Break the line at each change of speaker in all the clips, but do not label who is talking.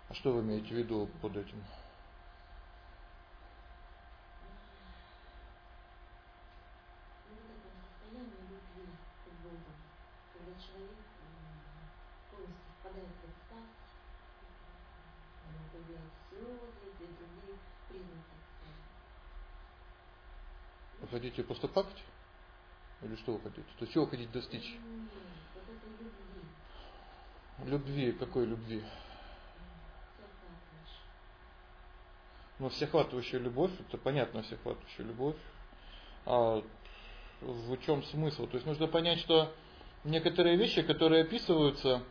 А что вы имеете в виду под этим? Вы хотите просто плакать? Или что вы хотите? То есть чего вы хотите достичь? Любви. Какой любви? Ну, всеохватывающая любовь, это понятно, всеохватывающая любовь. А в чем смысл? То есть нужно понять, что некоторые вещи, которые описываются,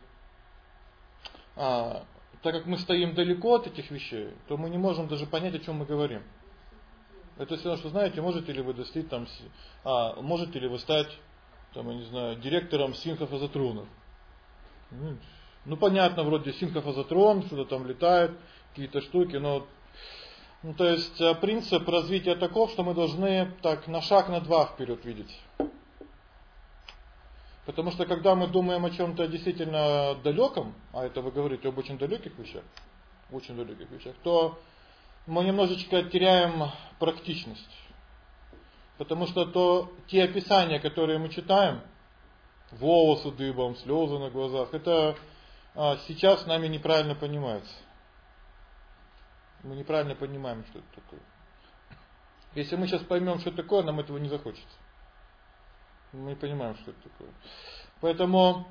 так как мы стоим далеко от этих вещей, то мы не можем даже понять, о чем мы говорим. Это все равно, что знаете, можете ли вы достичь там, можете ли вы стать, там, я не знаю, директором синхрофазотронов. Ну понятно, вроде синхрофазотрон, что-то там летает, какие-то штуки, но то есть принцип развития таков, что мы должны так на шаг, на два вперед видеть. Потому что когда мы думаем о чем-то действительно далеком, а это вы говорите об очень далеких вещах, то мы немножечко теряем практичность. Потому что те описания, которые мы читаем, волосы дыбом, слезы на глазах, это сейчас нами неправильно понимается. Мы неправильно понимаем, что это такое. Если мы сейчас поймем, что это такое, нам этого не захочется. Мы не понимаем, что это такое. Поэтому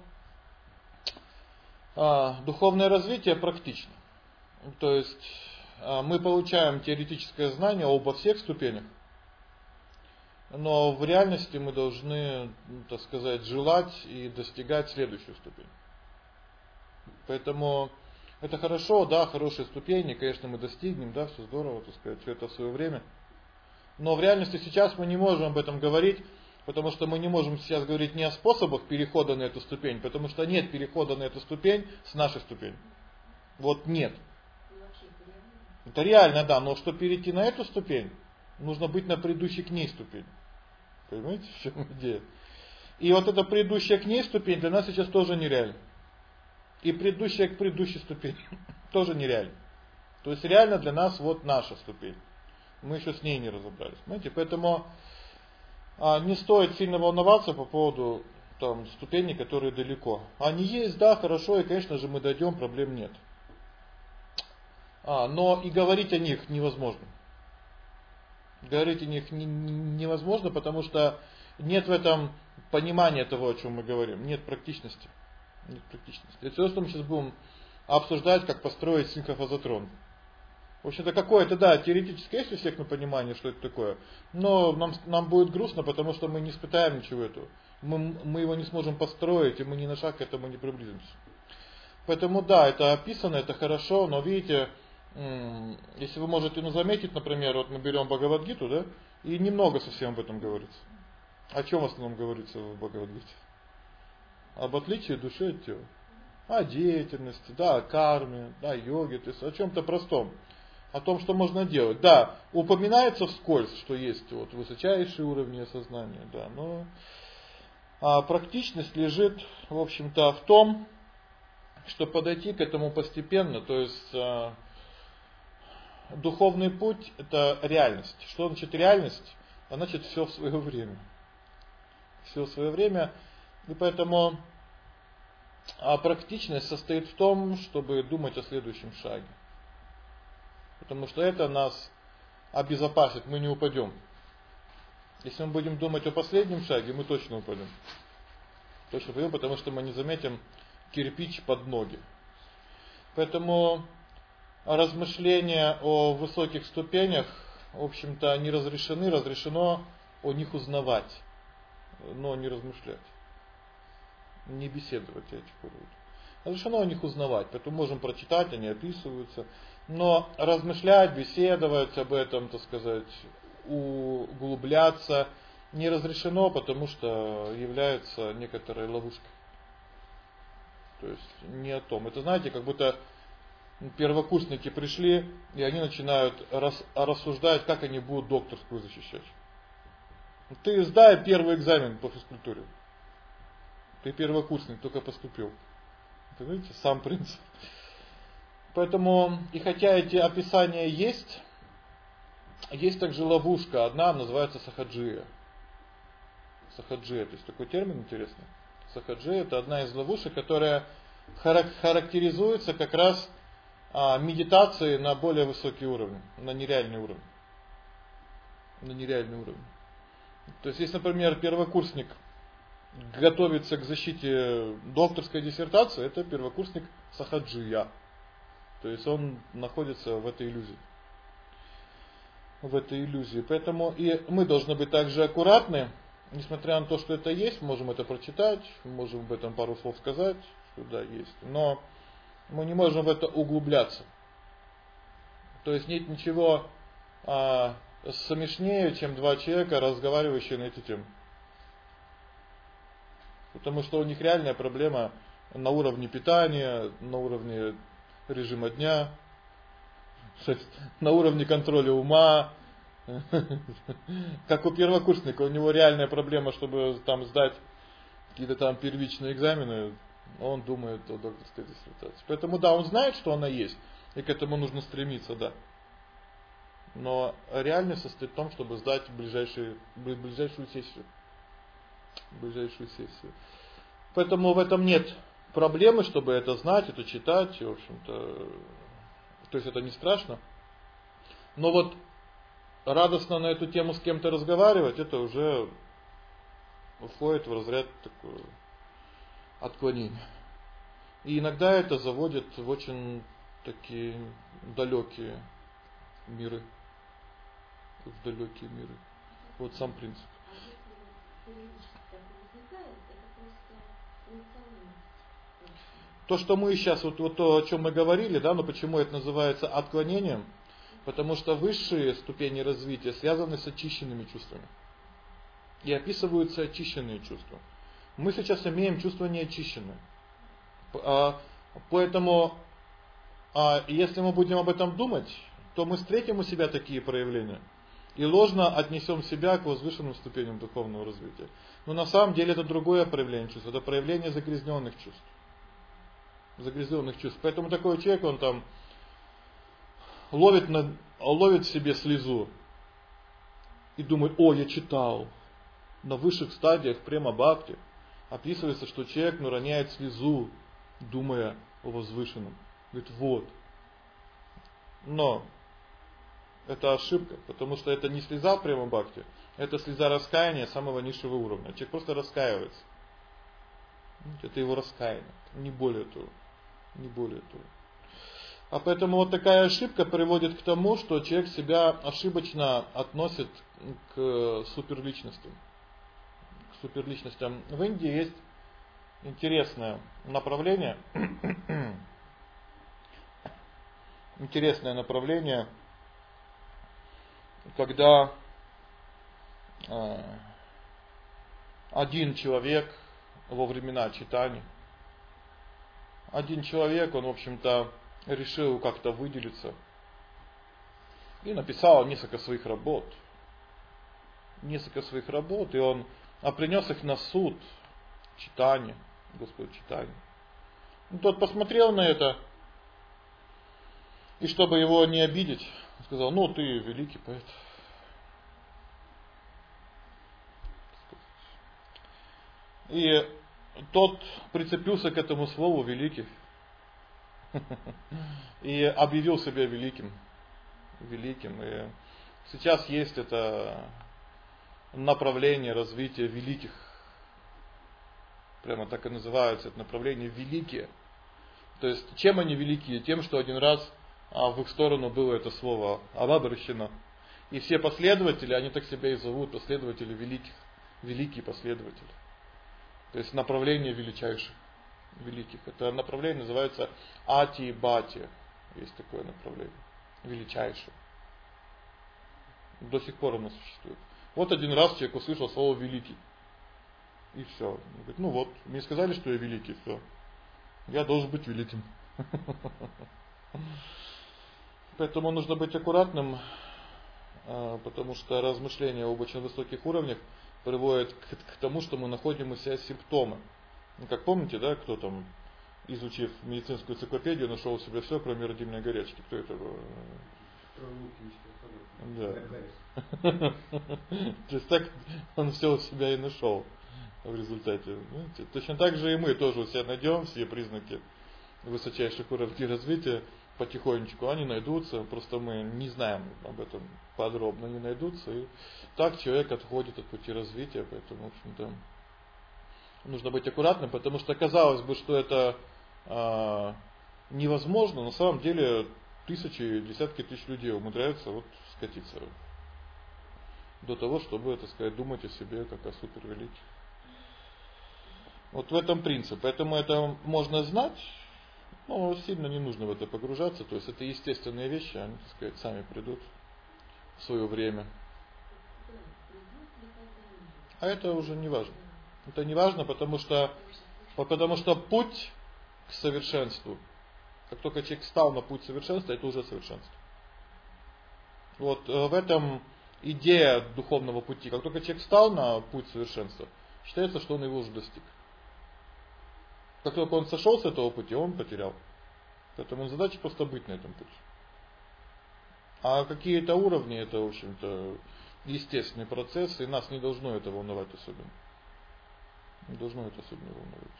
духовное развитие практично. То есть мы получаем теоретическое знание обо всех ступенях, но в реальности мы должны, так сказать, желать и достигать следующую ступень. Поэтому это хорошо, да, хорошие ступени, конечно, мы достигнем, да, все здорово, так сказать, все это в свое время. Но в реальности сейчас мы не можем об этом говорить, потому что мы не можем сейчас говорить не о способах перехода на эту ступень, потому что нет перехода на эту ступень с нашей ступени. Вот нет. Это реально, да, но чтобы перейти на эту ступень, нужно быть на предыдущей к ней ступени. Понимаете, в чем идея? И вот эта предыдущая к ней ступень для нас сейчас тоже нереальна. И предыдущая к предыдущей ступени тоже нереально. То есть реально для нас вот наша ступень. Мы еще с ней не разобрались. Понимаете? Поэтому не стоит сильно волноваться по поводу там, ступеней, которые далеко. Они есть, да, хорошо, и, конечно же, мы дойдем, проблем нет. Но и говорить о них невозможно. Говорить о них невозможно, потому что нет в этом понимания того, о чем мы говорим. Нет практичности. Нет практичности. Это все, что мы сейчас будем обсуждать, как построить синхрофазотрон. В общем-то, какое-то, да, теоретическое есть у всех на понимание, что это такое. Но нам будет грустно, потому что мы не испытаем ничего этого. Мы его не сможем построить, и мы ни на шаг к этому не приблизимся. Поэтому, да, это описано, это хорошо, но видите, если вы можете заметить, например, вот мы берем Бхагавад-гиту, да, и немного совсем об этом говорится. О чем в основном говорится в Бхагавад-гите? Об отличии души от тела. О деятельности, да, о карме, да, о йоге, то есть о чем-то простом. О том, что можно делать. Да, упоминается вскользь, что есть вот высочайшие уровни сознания, да, но практичность лежит, в общем-то, в том, что подойти к этому постепенно, то есть духовный путь это реальность. Что значит реальность? А значит все в свое время. Все в свое время. И поэтому практичность состоит в том, чтобы думать о следующем шаге. Потому что это нас обезопасит, мы не упадем. Если мы будем думать о последнем шаге, мы точно упадем. Точно упадем, потому что мы не заметим кирпич под ноги. Поэтому размышления о высоких ступенях, в общем-то, не разрешены, разрешено о них узнавать, но не размышлять. Не беседовать о этих уровнях. Разрешено о них узнавать, поэтому можем прочитать, они описываются. Но размышлять, беседовать об этом, так сказать, углубляться не разрешено, потому что является некоторой ловушкой. То есть не о том. Это знаете, как будто первокурсники пришли, и они начинают рассуждать, как они будут докторскую защищать. Ты сдай первый экзамен по физкультуре. Ты первокурсник, только поступил. Понимаете, сам принцип. Поэтому, и хотя эти описания есть также ловушка, одна называется сахаджия. Сахаджия, то есть такой термин интересный. Сахаджия — это одна из ловушек, которая характеризуется как раз медитацией на более высокий уровень, на нереальный уровень. На нереальный уровень. То есть, если, например, первокурсник готовится к защите докторской диссертации, это первокурсник сахаджия. То есть он находится в этой иллюзии. В этой иллюзии. Поэтому и мы должны быть также аккуратны, несмотря на то, что это есть, можем это прочитать, можем об этом пару слов сказать, что да, есть. Но мы не можем в это углубляться. То есть нет ничего смешнее, чем два человека, разговаривающие на эти темы. Потому что у них реальная проблема на уровне питания, на уровне режима дня, на уровне контроля ума. Как у первокурсника, у него реальная проблема, чтобы там сдать какие-то там первичные экзамены, он думает о докторской диссертации. Поэтому да, он знает, что она есть, и к этому нужно стремиться, да. Но реальность состоит в том, чтобы сдать ближайшую сессию. Поэтому в этом нет проблемы, чтобы это знать, это читать, в общем-то, то есть это не страшно. Но вот радостно на эту тему с кем-то разговаривать, это уже входит в разряд такого отклонения. И иногда это заводит в очень такие далекие миры. Вот сам принцип. То, что мы сейчас, вот то, о чем мы говорили, да, но почему это называется отклонением? Потому что высшие ступени развития связаны с очищенными чувствами. И описываются очищенные чувства. Мы сейчас имеем чувства неочищенные. Поэтому, если мы будем об этом думать, то мы встретим у себя такие проявления. И ложно отнесем себя к возвышенным ступеням духовного развития. Но на самом деле это другое проявление чувств. Это проявление загрязненных чувств. Поэтому такой человек, он там ловит в себе слезу. И думает, я читал. На высших стадиях према бхакти описывается, что человек роняет слезу, думая о возвышенном. Говорит, вот. Но это ошибка, потому что это не слеза према бхакти, это слеза раскаяния самого низшего уровня. Человек просто раскаивается. Это его раскаяние, не более того. А поэтому вот такая ошибка приводит к тому, что человек себя ошибочно относит к суперличностям. В Индии есть интересное направление, когда один человек во времена читания, он, в общем-то, решил как-то выделиться и написал несколько своих работ, и он принес их на суд читания, Господу читания. Тот посмотрел на это, и чтобы его не обидеть, сказал, ты великий поэт. И тот прицепился к этому слову великий и объявил себя великим. И сейчас есть это направление развития великих. Прямо так и называется это направление великие. То есть чем они великие? Тем, что один раз в их сторону было это слово обращено. И все последователи, они так себя и зовут, последователи великих. Великие последователи. То есть направление величайших, великих. Это направление называется ати-бати. Есть такое направление. Величайшее. До сих пор оно существует. Вот один раз человек услышал слово великий. И все. Он говорит, мне сказали, что я великий, все. Я должен быть великим. Поэтому нужно быть аккуратным, потому что размышления об очень высоких уровнях приводит к тому, что мы находим у себя симптомы. Как помните, да, кто там изучив медицинскую энциклопедию, нашел у себя все, кроме родильной горячки. Кто это был? Да. То есть так он все у себя и нашел в результате. Знаете? Точно так же и мы тоже у себя найдем все признаки высочайших уровней развития потихонечку. Они найдутся, просто мы не знаем об этом подробно, они найдутся. И так человек отходит от пути развития, поэтому, в общем-то, нужно быть аккуратным, потому что казалось бы, что это невозможно, на самом деле тысячи, десятки тысяч людей умудряются вот скатиться до того, чтобы, так сказать, думать о себе как о супервеликих. Вот в этом принцип. Поэтому это можно знать, но сильно не нужно в это погружаться. То есть это естественные вещи, они, так сказать, сами придут в свое время. А это уже не важно. Это не важно, потому что путь к совершенству, как только человек встал на путь совершенства, это уже совершенство. Вот в этом идея духовного пути. Как только человек встал на путь совершенства, считается, что он его уже достиг. Как только он сошел с этого пути, он потерял. Поэтому задача просто быть на этом пути. А какие-то уровни, это, в общем-то, естественный процесс, и нас не должно это волновать особенно. Не должно это особенно волновать.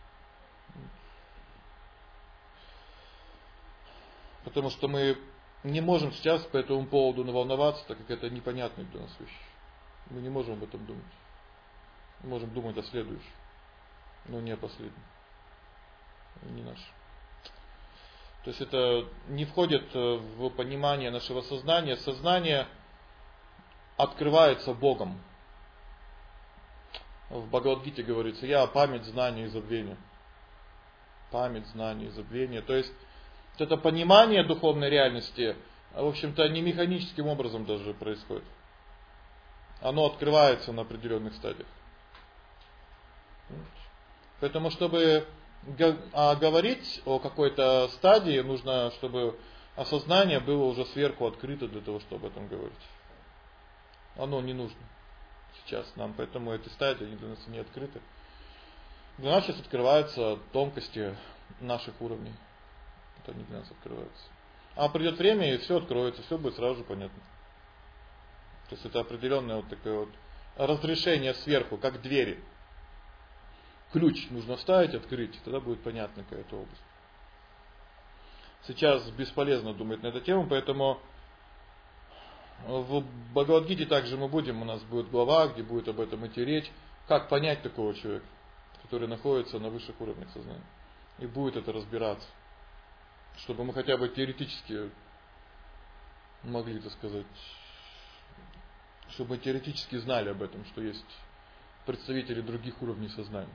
Потому что мы не можем сейчас по этому поводу наволноваться, так как это непонятные для нас вещи. Мы не можем об этом думать. Мы можем думать о следующем, но не о последнем. Не наш. То есть это не входит в понимание нашего сознания. Сознание открывается Богом. В Бхагавад-гите говорится: я память, знание и забвение. Память, знание и забвение. То есть это понимание духовной реальности, в общем-то, не механическим образом даже происходит. Оно открывается на определенных стадиях. Поэтому, чтобы говорить о какой-то стадии, нужно, чтобы осознание было уже сверху открыто для того, чтобы об этом говорить. Оно не нужно сейчас нам, поэтому эти стадии для нас не открыты. Для нас сейчас открываются тонкости наших уровней. Это не для нас открывается. А придет время, и все откроется, все будет сразу же понятно. То есть это определенное вот такое вот разрешение сверху, как двери. Ключ нужно вставить, открыть, и тогда будет понятна какая-то область. Сейчас бесполезно думать на эту тему, поэтому в Бхагавад-гите также мы будем, у нас будет глава, где будет об этом идти речь, как понять такого человека, который находится на высших уровнях сознания. И будет это разбираться. Чтобы мы хотя бы теоретически могли, так сказать, чтобы мы теоретически знали об этом, что есть представители других уровней сознания.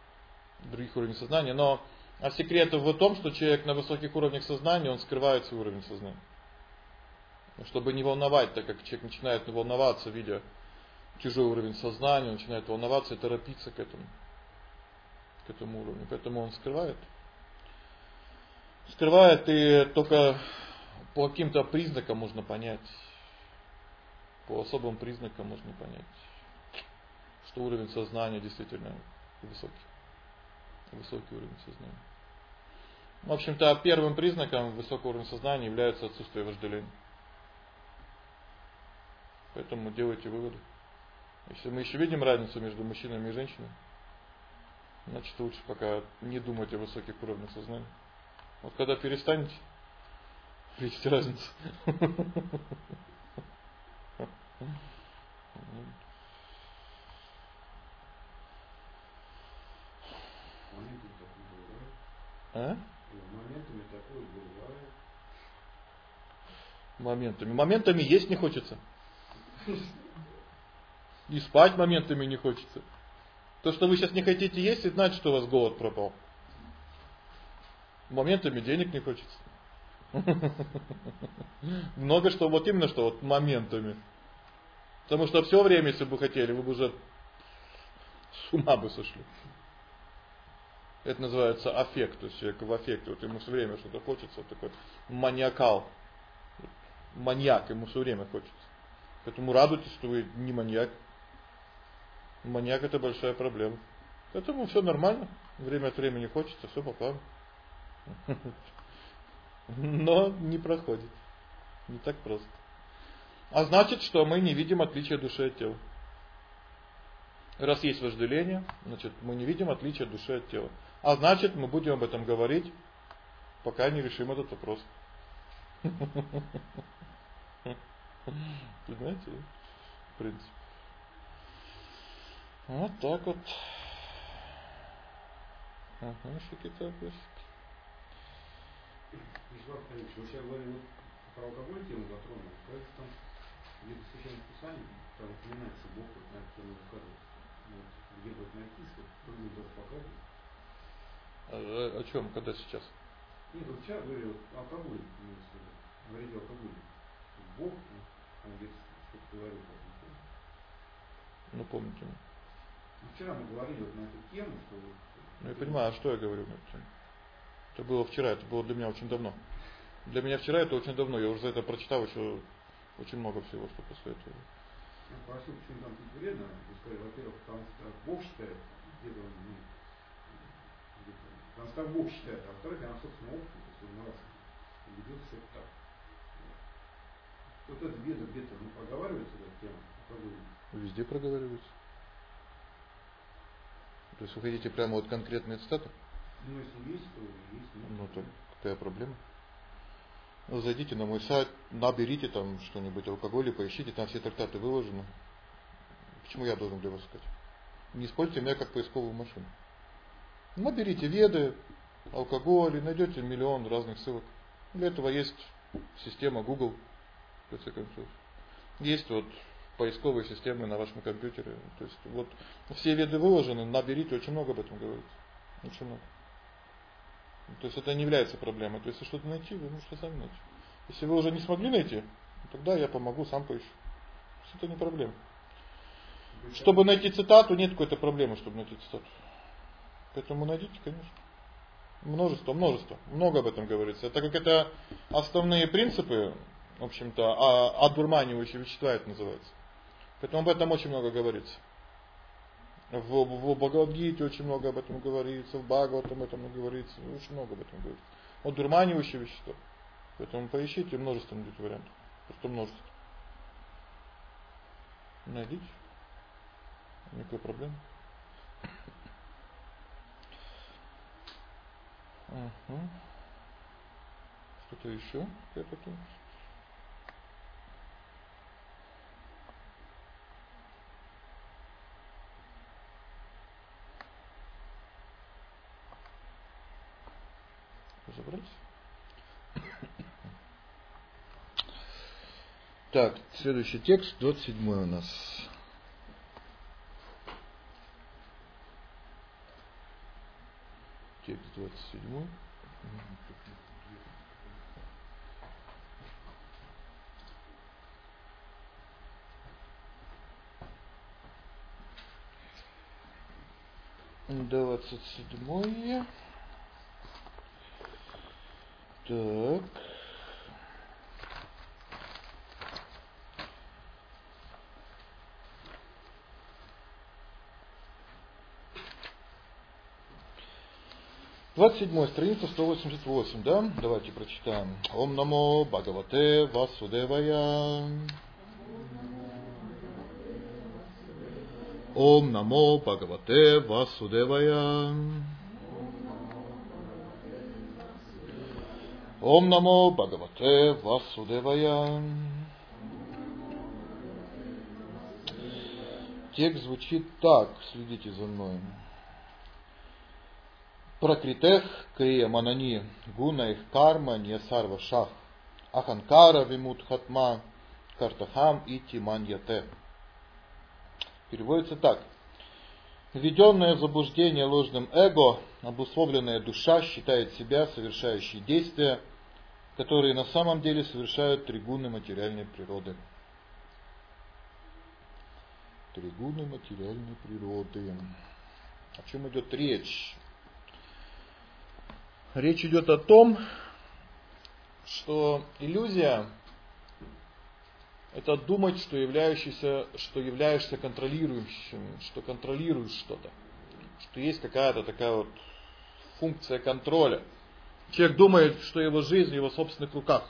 Но секрет в том, что человек на высоких уровнях сознания, он скрывает свой уровень сознания. Чтобы не волновать, так как человек начинает волноваться, видя чужой уровень сознания, он начинает волноваться и торопиться к этому уровню. Поэтому он скрывает. Скрывает, и только по каким-то признакам можно понять. По особым признакам можно понять, что уровень сознания действительно высокий. Высокий уровень сознания. В общем-то, первым признаком высокого уровня сознания является отсутствие вожделения. Поэтому делайте выводы. Если мы еще видим разницу между мужчинами и женщинами, значит лучше пока не думать о высоких уровнях сознания. Вот когда перестанете, видите разницу. А? Моментами есть не хочется. И спать моментами не хочется. То, что вы сейчас не хотите есть, это значит, что у вас голод пропал. Моментами денег не хочется. Много что, вот именно что, вот моментами. Потому что все время, если бы вы хотели, вы бы уже с ума бы сошли. Это называется аффект, то есть человек в аффекте, вот ему все время что-то хочется, вот такой маниакал. Маньяк, ему все время хочется. Поэтому радуйтесь, что вы не маньяк. Маньяк — это большая проблема. Поэтому все нормально, время от времени хочется, все по плану. Но не проходит. Не так просто. А значит, что мы не видим отличия души от тела. Раз есть вожделение, значит, мы не видим отличия души от тела. А значит, мы будем об этом говорить, пока не решим этот вопрос. Понимаете? В принципе. Вот так вот. Ага, еще какие-то вопросы.
Вячеслав Федорович, вы сейчас говорили про алкоголь тему затронули. Кажется, там где-то в Священном Писании там упоминается Бог вот на эту тему высказывается. Вот, где будет найти, что трудно тоже показывает.
О чем? Когда сейчас?
Нет, вот вчера говорили, вот алкоголь, говорите о алкоголе. Бог, там где-то что-то говорил по этому поводу.
Ну, помните.
Вчера мы говорили вот на эту тему, что...
Ну, я понимаю, а что я говорю на эту тему? Это было вчера, это было для меня очень давно. Для меня вчера это очень давно, я уже за это прочитал еще очень много всего, что после этого.
Я спросил, почему там пить вредно, вы сказали, во-первых, потому что Бог считает, где-то он, потому что Бог считает, а во-вторых, я на собственном опыте, то есть он раз убедился, что это так. Вот это где-то проговаривается, эта тема, проговаривается.
Везде проговаривается. То есть вы хотите прямо вот конкретные цитаты?
Ну, если есть, то есть.
Ну, то какая проблема? Ну, зайдите на мой сайт, наберите там что-нибудь о алкоголе, поищите, там все трактаты выложены. Почему я должен для вас сказать? Не используйте меня как поисковую машину. Наберите веды, алкоголь, и найдете миллион разных ссылок. Для этого есть система Google, в конце концов. Есть вот поисковые системы на вашем компьютере. То есть вот все веды выложены, наберите, очень много об этом говорится. Очень много. То есть это не является проблемой. То есть если что-то найти, вы можете сами найти. Если вы уже не смогли найти, тогда я помогу, сам поищу. Это не проблема. Чтобы найти цитату, нет какой-то проблемы, чтобы найти цитату. Поэтому найдите, конечно. Множество. Много об этом говорится. Это как это основные принципы, в общем-то, одурманивающие вещества это называется. Поэтому об этом очень много говорится. В Бхагавад-гите очень много об этом говорится, в Бхагаватам об этом говорится, очень много об этом говорится. Одурманивающие вещества. Поэтому поищите, множество найдете вариантов. Просто множество. Найдите. Никакой проблемы. Угу. Что-то еще? Какая-то? Разобрались? Так, следующий текст, 27 у нас. Текст 27. Двадцать седьмое. Так. Двадцать седьмая страница, 188, да? Давайте прочитаем. Ом намо Бхагавате Васудевая. Ом намо Бхагавате Васудевая. Ом намо Бхагавате Васудевая. Текст звучит так, следите за мной. Пракритех крия манани гунаих карма не сарва шах. Аханкара вимудхатма картахам ити маньяте. Переводится так. Введенное в заблуждение ложным эго, обусловленная душа считает себя совершающей действия, которые на самом деле совершают тригуны материальной природы. Тригуны материальной природы. О чем идет речь? Речь идет о том, что иллюзия – это думать, что являешься контролирующим, что контролируешь что-то, что есть какая-то такая вот функция контроля. Человек думает, что его жизнь в его собственных руках.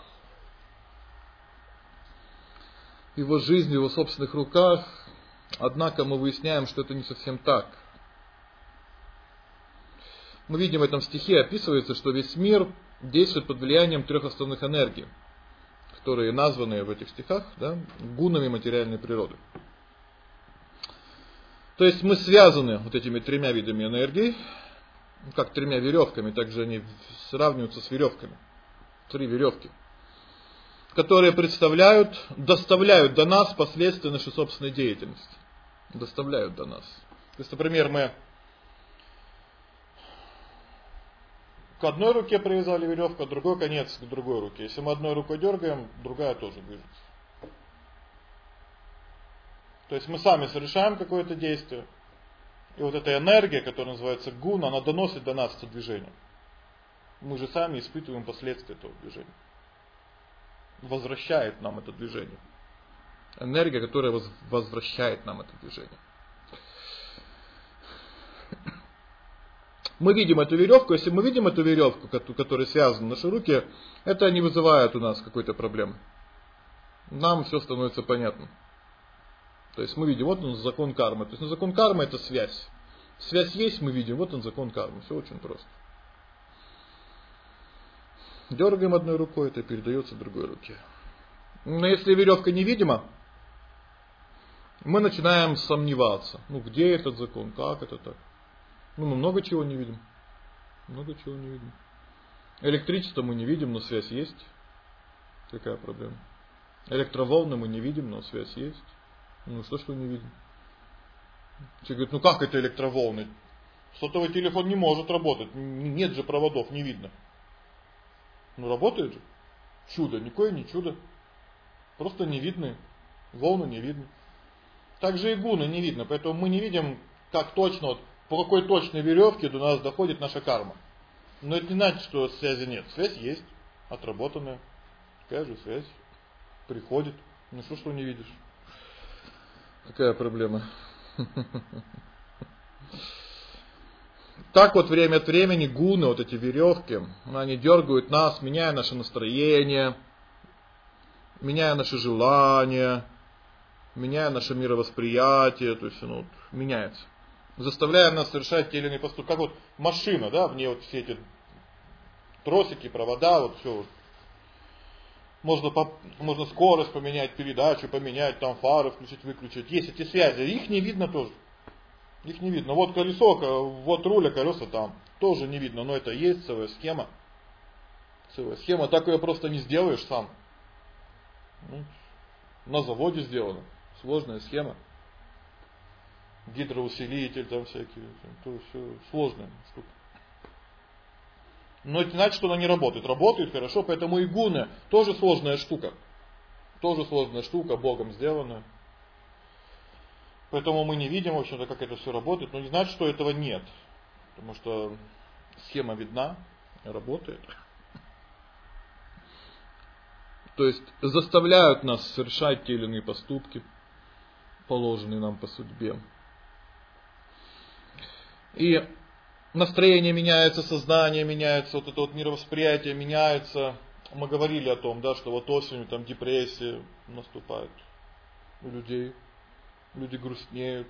Его жизнь в его собственных руках, однако мы выясняем, что это не совсем так. Мы видим в этом стихе, описывается, что весь мир действует под влиянием 3 основных энергий, которые названы в этих стихах, да, гунами материальной природы. То есть мы связаны вот этими 3 видами энергии, как 3 веревками, также они сравниваются с веревками. 3 веревки, которые доставляют до нас последствия нашей собственной деятельности. Доставляют до нас. То есть, например, мы к одной руке привязали веревку, а другой конец к другой руке. Если мы одной рукой дергаем, другая тоже движется. То есть мы сами совершаем какое-то действие, и вот эта энергия, которая называется гуна, она доносит до нас это движение. Мы же сами испытываем последствия этого движения. Возвращает нам это движение. Энергия, которая возвращает нам это движение. Мы видим эту веревку. Если мы видим эту веревку, которая связана наши руки, это не вызывает у нас какой-то проблемы. Нам все становится понятно. То есть мы видим, вот он закон кармы. То есть закон кармы это связь. Связь есть, мы видим, вот он закон кармы. Все очень просто. Дергаем одной рукой, это передается другой руке. Но если веревка невидима, мы начинаем сомневаться. Где этот закон, как это так? Мы много чего не видим. Много чего не видим. Электричество мы не видим, но связь есть. Какая проблема? Электроволны мы не видим, но связь есть. Что не видим? Человек говорит, как это электроволны? Сотовый телефон не может работать. Нет же проводов, не видно. Работает же. Чудо, никакое не чудо. Просто не видны. Волны не видны. Также и гуны не видно. Поэтому мы не видим, как точно, по какой точной веревке до нас доходит наша карма. Но это не значит, что связи нет. Связь есть, отработанная. Такая же связь. Приходит. Что не видишь? Какая проблема? Так вот время от времени гуны, вот эти веревки, они дергают нас, меняя наше настроение, меняя наши желания, меняя наше мировосприятие, то есть меняется. Заставляя нас совершать те или иные поступки. Как вот машина, да, в ней вот все эти тросики, провода, вот все. Можно скорость поменять, передачу поменять, там фары включить, выключить. Есть эти связи, их не видно тоже. Их не видно. Вот колесо, вот руль, а колеса там. Тоже не видно, но это есть целая схема. Целая схема, так ее просто не сделаешь сам. На заводе сделано. Сложная схема. Гидроусилитель там всякие. То все сложная штука. Но это не значит, что она не работает. Работает хорошо, поэтому и гуны тоже сложная штука. Тоже сложная штука, Богом сделанная. Поэтому мы не видим, в общем-то, как это все работает. Но не значит, что этого нет. Потому что схема видна, работает. То есть заставляют нас совершать те или иные поступки, положенные нам по судьбе. И настроение меняется, сознание меняется, вот это вот мировосприятие меняется. Мы говорили о том, да, что вот осенью там депрессия наступает у людей. Люди грустнеют.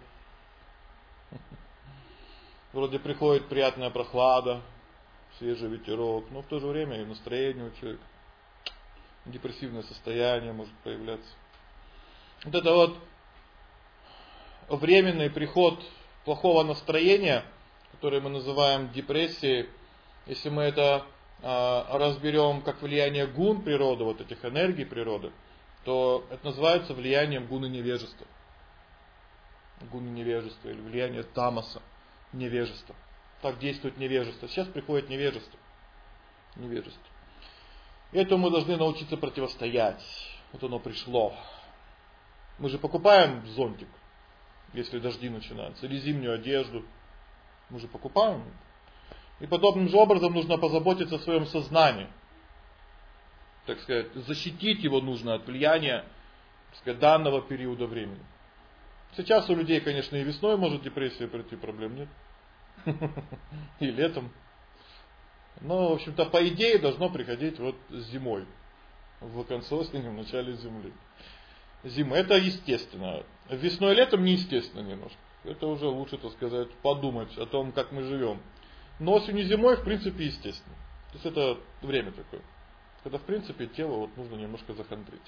Вроде приходит приятная прохлада, свежий ветерок, но в то же время и настроение у человека. Депрессивное состояние может появляться. Вот это вот временный приход плохого настроения, который мы называем депрессией, если мы это разберем как влияние гун природы, вот этих энергий природы, то это называется влиянием гуны невежества. Гуны невежества или влияние тамаса, невежества. Так действует невежество. Сейчас приходит невежество. Невежество. Этому мы должны научиться противостоять. Вот оно пришло. Мы же покупаем зонтик, если дожди начинаются, или зимнюю одежду. Мы же покупаем. И подобным же образом нужно позаботиться о своем сознании. Так сказать, защитить его нужно от влияния, так сказать, данного периода времени. Сейчас у людей, конечно, и весной может депрессия прийти, проблем нет. И летом. Но, в общем-то, по идее должно приходить вот зимой. В концосне, в начале Земли. Зима, это естественно. Весной и летом неестественно немножко. Это уже лучше, так сказать, подумать о том, как мы живем. Но осенью и зимой, в принципе, естественно. То есть это время такое. Когда, в принципе, тело вот нужно немножко захандрить.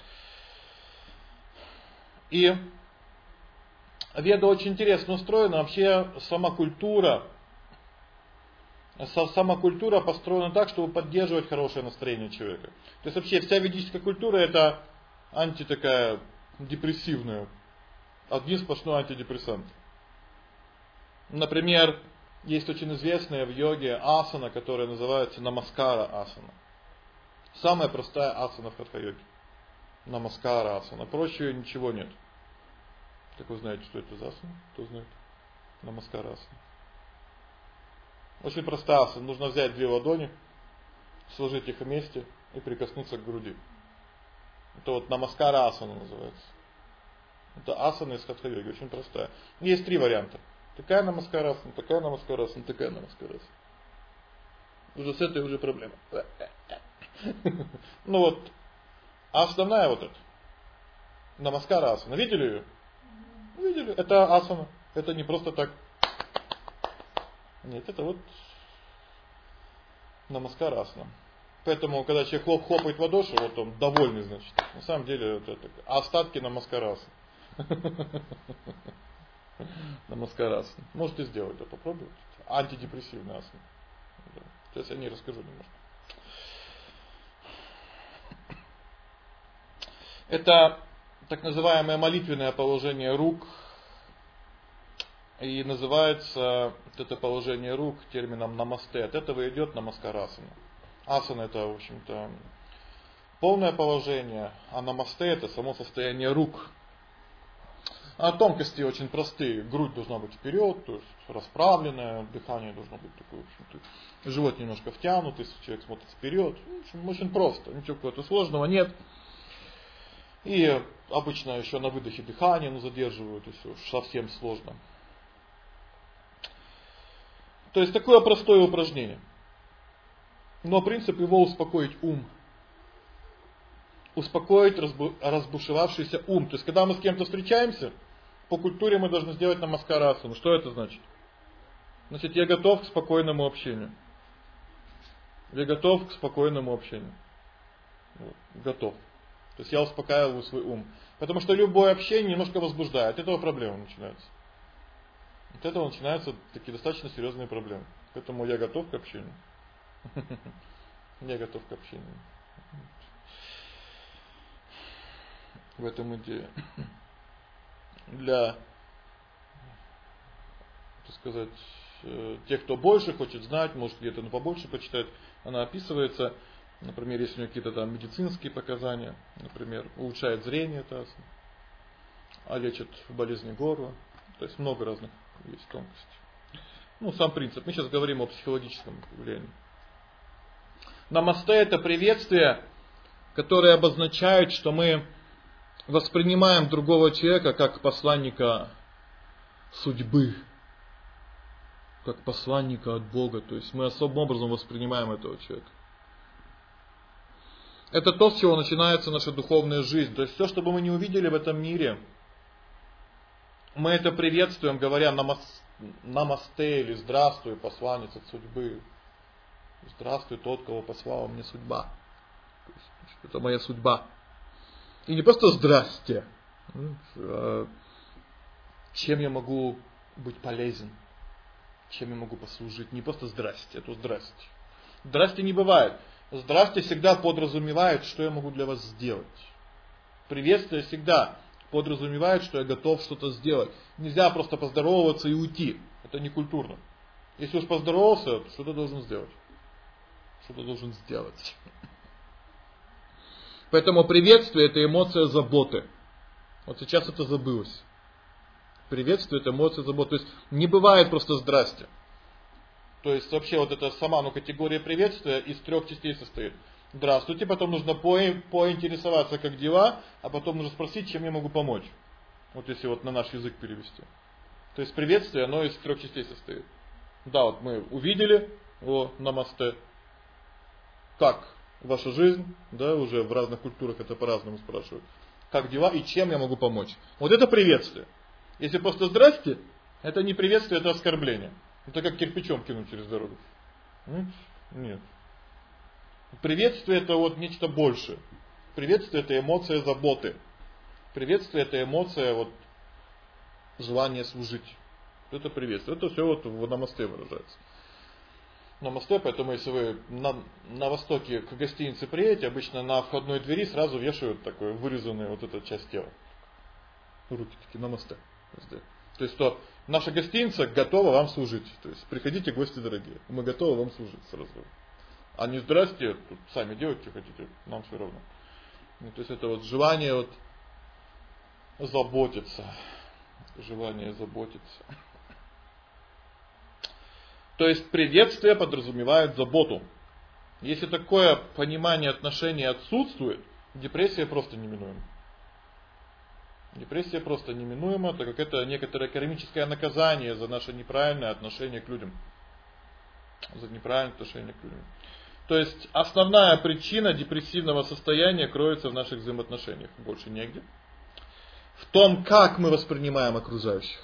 И Веда очень интересно устроена. Вообще сама культура построена так, чтобы поддерживать хорошее настроение человека. То есть вообще вся ведическая культура это такая депрессивная. Один сплошной антидепрессант. Например, есть очень известная в йоге асана, которая называется намаскара асана. Самая простая асана в хатха-йоге. Намаскара асана. Проще ничего нет. Как вы знаете, что это за асана? Кто знает? Намаскара асана. Очень простая асана. Нужно взять 2 ладони, сложить их вместе и прикоснуться к груди. Это вот намаскара асана называется. Это асана из хатха-йоги, очень простая. Есть 3 варианта. Такая намаскара асана, такая намаскара асана, такая намаскара асана. Уже с этой уже проблема. Ну вот, а основная вот эта. Намаскара асана. Видели ее? Видели? Это асана. Это не просто так. Нет, это вот намаскара асана. Поэтому, когда человек хлопает в ладоши, вот он довольный, значит. На самом деле, это остатки намаскара асана. Намаскара асана. Можете сделать, да, попробуйте. Антидепрессивная асана. Сейчас я не расскажу немножко. Это так называемое молитвенное положение рук. И называется это положение рук термином намасте. От этого идет намаскара асана. Асана это, в общем-то, полное положение, а намасте это само состояние рук. А тонкости очень простые. Грудь должна быть вперед, то есть расправленная, дыхание должно быть такое, в общем-то, живот немножко втянут, если человек смотрит вперед. В общем, очень просто, ничего какого-то сложного нет. И обычно еще на выдохе дыхание задерживают, если уж совсем сложно. То есть такое простое упражнение. Но принцип его успокоить ум. Успокоить разбушевавшийся ум. То есть когда мы с кем-то встречаемся, по культуре мы должны сделать намаскара асану. Что это значит? Значит, я готов к спокойному общению. Я готов к спокойному общению. Вот, готов. То есть я успокаиваю свой ум. Потому что любое общение немножко возбуждает. От этого проблемы начинаются. От этого начинаются такие достаточно серьезные проблемы. Поэтому я готов к общению. Я готов к общению. В этом идея. Для, так сказать, тех, кто больше хочет знать, может где-то побольше почитать, она описывается. Например, если у него какие-то там медицинские показания, например, улучшает зрение, а лечит болезни горла. То есть много разных есть тонкостей. Сам принцип. Мы сейчас говорим о психологическом влиянии. Намасте это приветствие, которое обозначает, что мы воспринимаем другого человека как посланника судьбы, как посланника от Бога. То есть мы особым образом воспринимаем этого человека. Это то, с чего начинается наша духовная жизнь. То есть все, что бы мы не увидели в этом мире, мы это приветствуем, говоря намасте или здравствуй, посланец от судьбы. Здравствуй, тот, кого послала мне судьба. То есть, это моя судьба. И не просто здрасте. Чем я могу быть полезен? Чем я могу послужить? Не просто здрасте, это здрасте. Здрасте не бывает. Здрасте всегда подразумевает, что я могу для вас сделать. Приветствие всегда подразумевает, что я готов что-то сделать. Нельзя просто поздороваться и уйти. Это не культурно. Если уж поздоровался, то что-то должен сделать. Что-то должен сделать. Поэтому приветствие это эмоция заботы. Вот сейчас это забылось. Приветствие это эмоция заботы. То есть не бывает просто здрасте. То есть вообще вот эта сама категория приветствия из 3 частей состоит. Здравствуйте, потом нужно поинтересоваться, как дела, а потом нужно спросить, чем я могу помочь. Вот если вот на наш язык перевести. То есть приветствие, оно из 3 частей состоит. Да, вот мы увидели, О, намасте. Как ваша жизнь? Да, уже в разных культурах это по-разному спрашивают. Как дела и чем я могу помочь? Вот это приветствие. Если просто здрасте, это не приветствие, это оскорбление. Это как кирпичом кинуть через дорогу. Нет. Приветствие это вот нечто большее. Приветствие это эмоция заботы. Приветствие это эмоция вот желания служить. Это приветствие. Это все вот в намасте выражается. Намасте, поэтому если вы на востоке к гостинице приедете, обычно на входной двери сразу вешают такую вырезанную вот эту часть тела. Руки такие, намасте. То есть что наша гостиница готова вам служить. То есть приходите, гости дорогие. Мы готовы вам служить сразу. А не здрасте, тут сами делайте, что хотите, нам все равно. То есть это вот желание вот заботиться. Желание заботиться. То есть приветствие подразумевает заботу. Если такое понимание отношений отсутствует, депрессия просто неминуема. Депрессия просто неминуема, так как это некоторое кармическое наказание за наше неправильное отношение к людям. За неправильное отношение к людям. То есть основная причина депрессивного состояния кроется в наших взаимоотношениях. Больше негде. В том, как мы воспринимаем окружающих.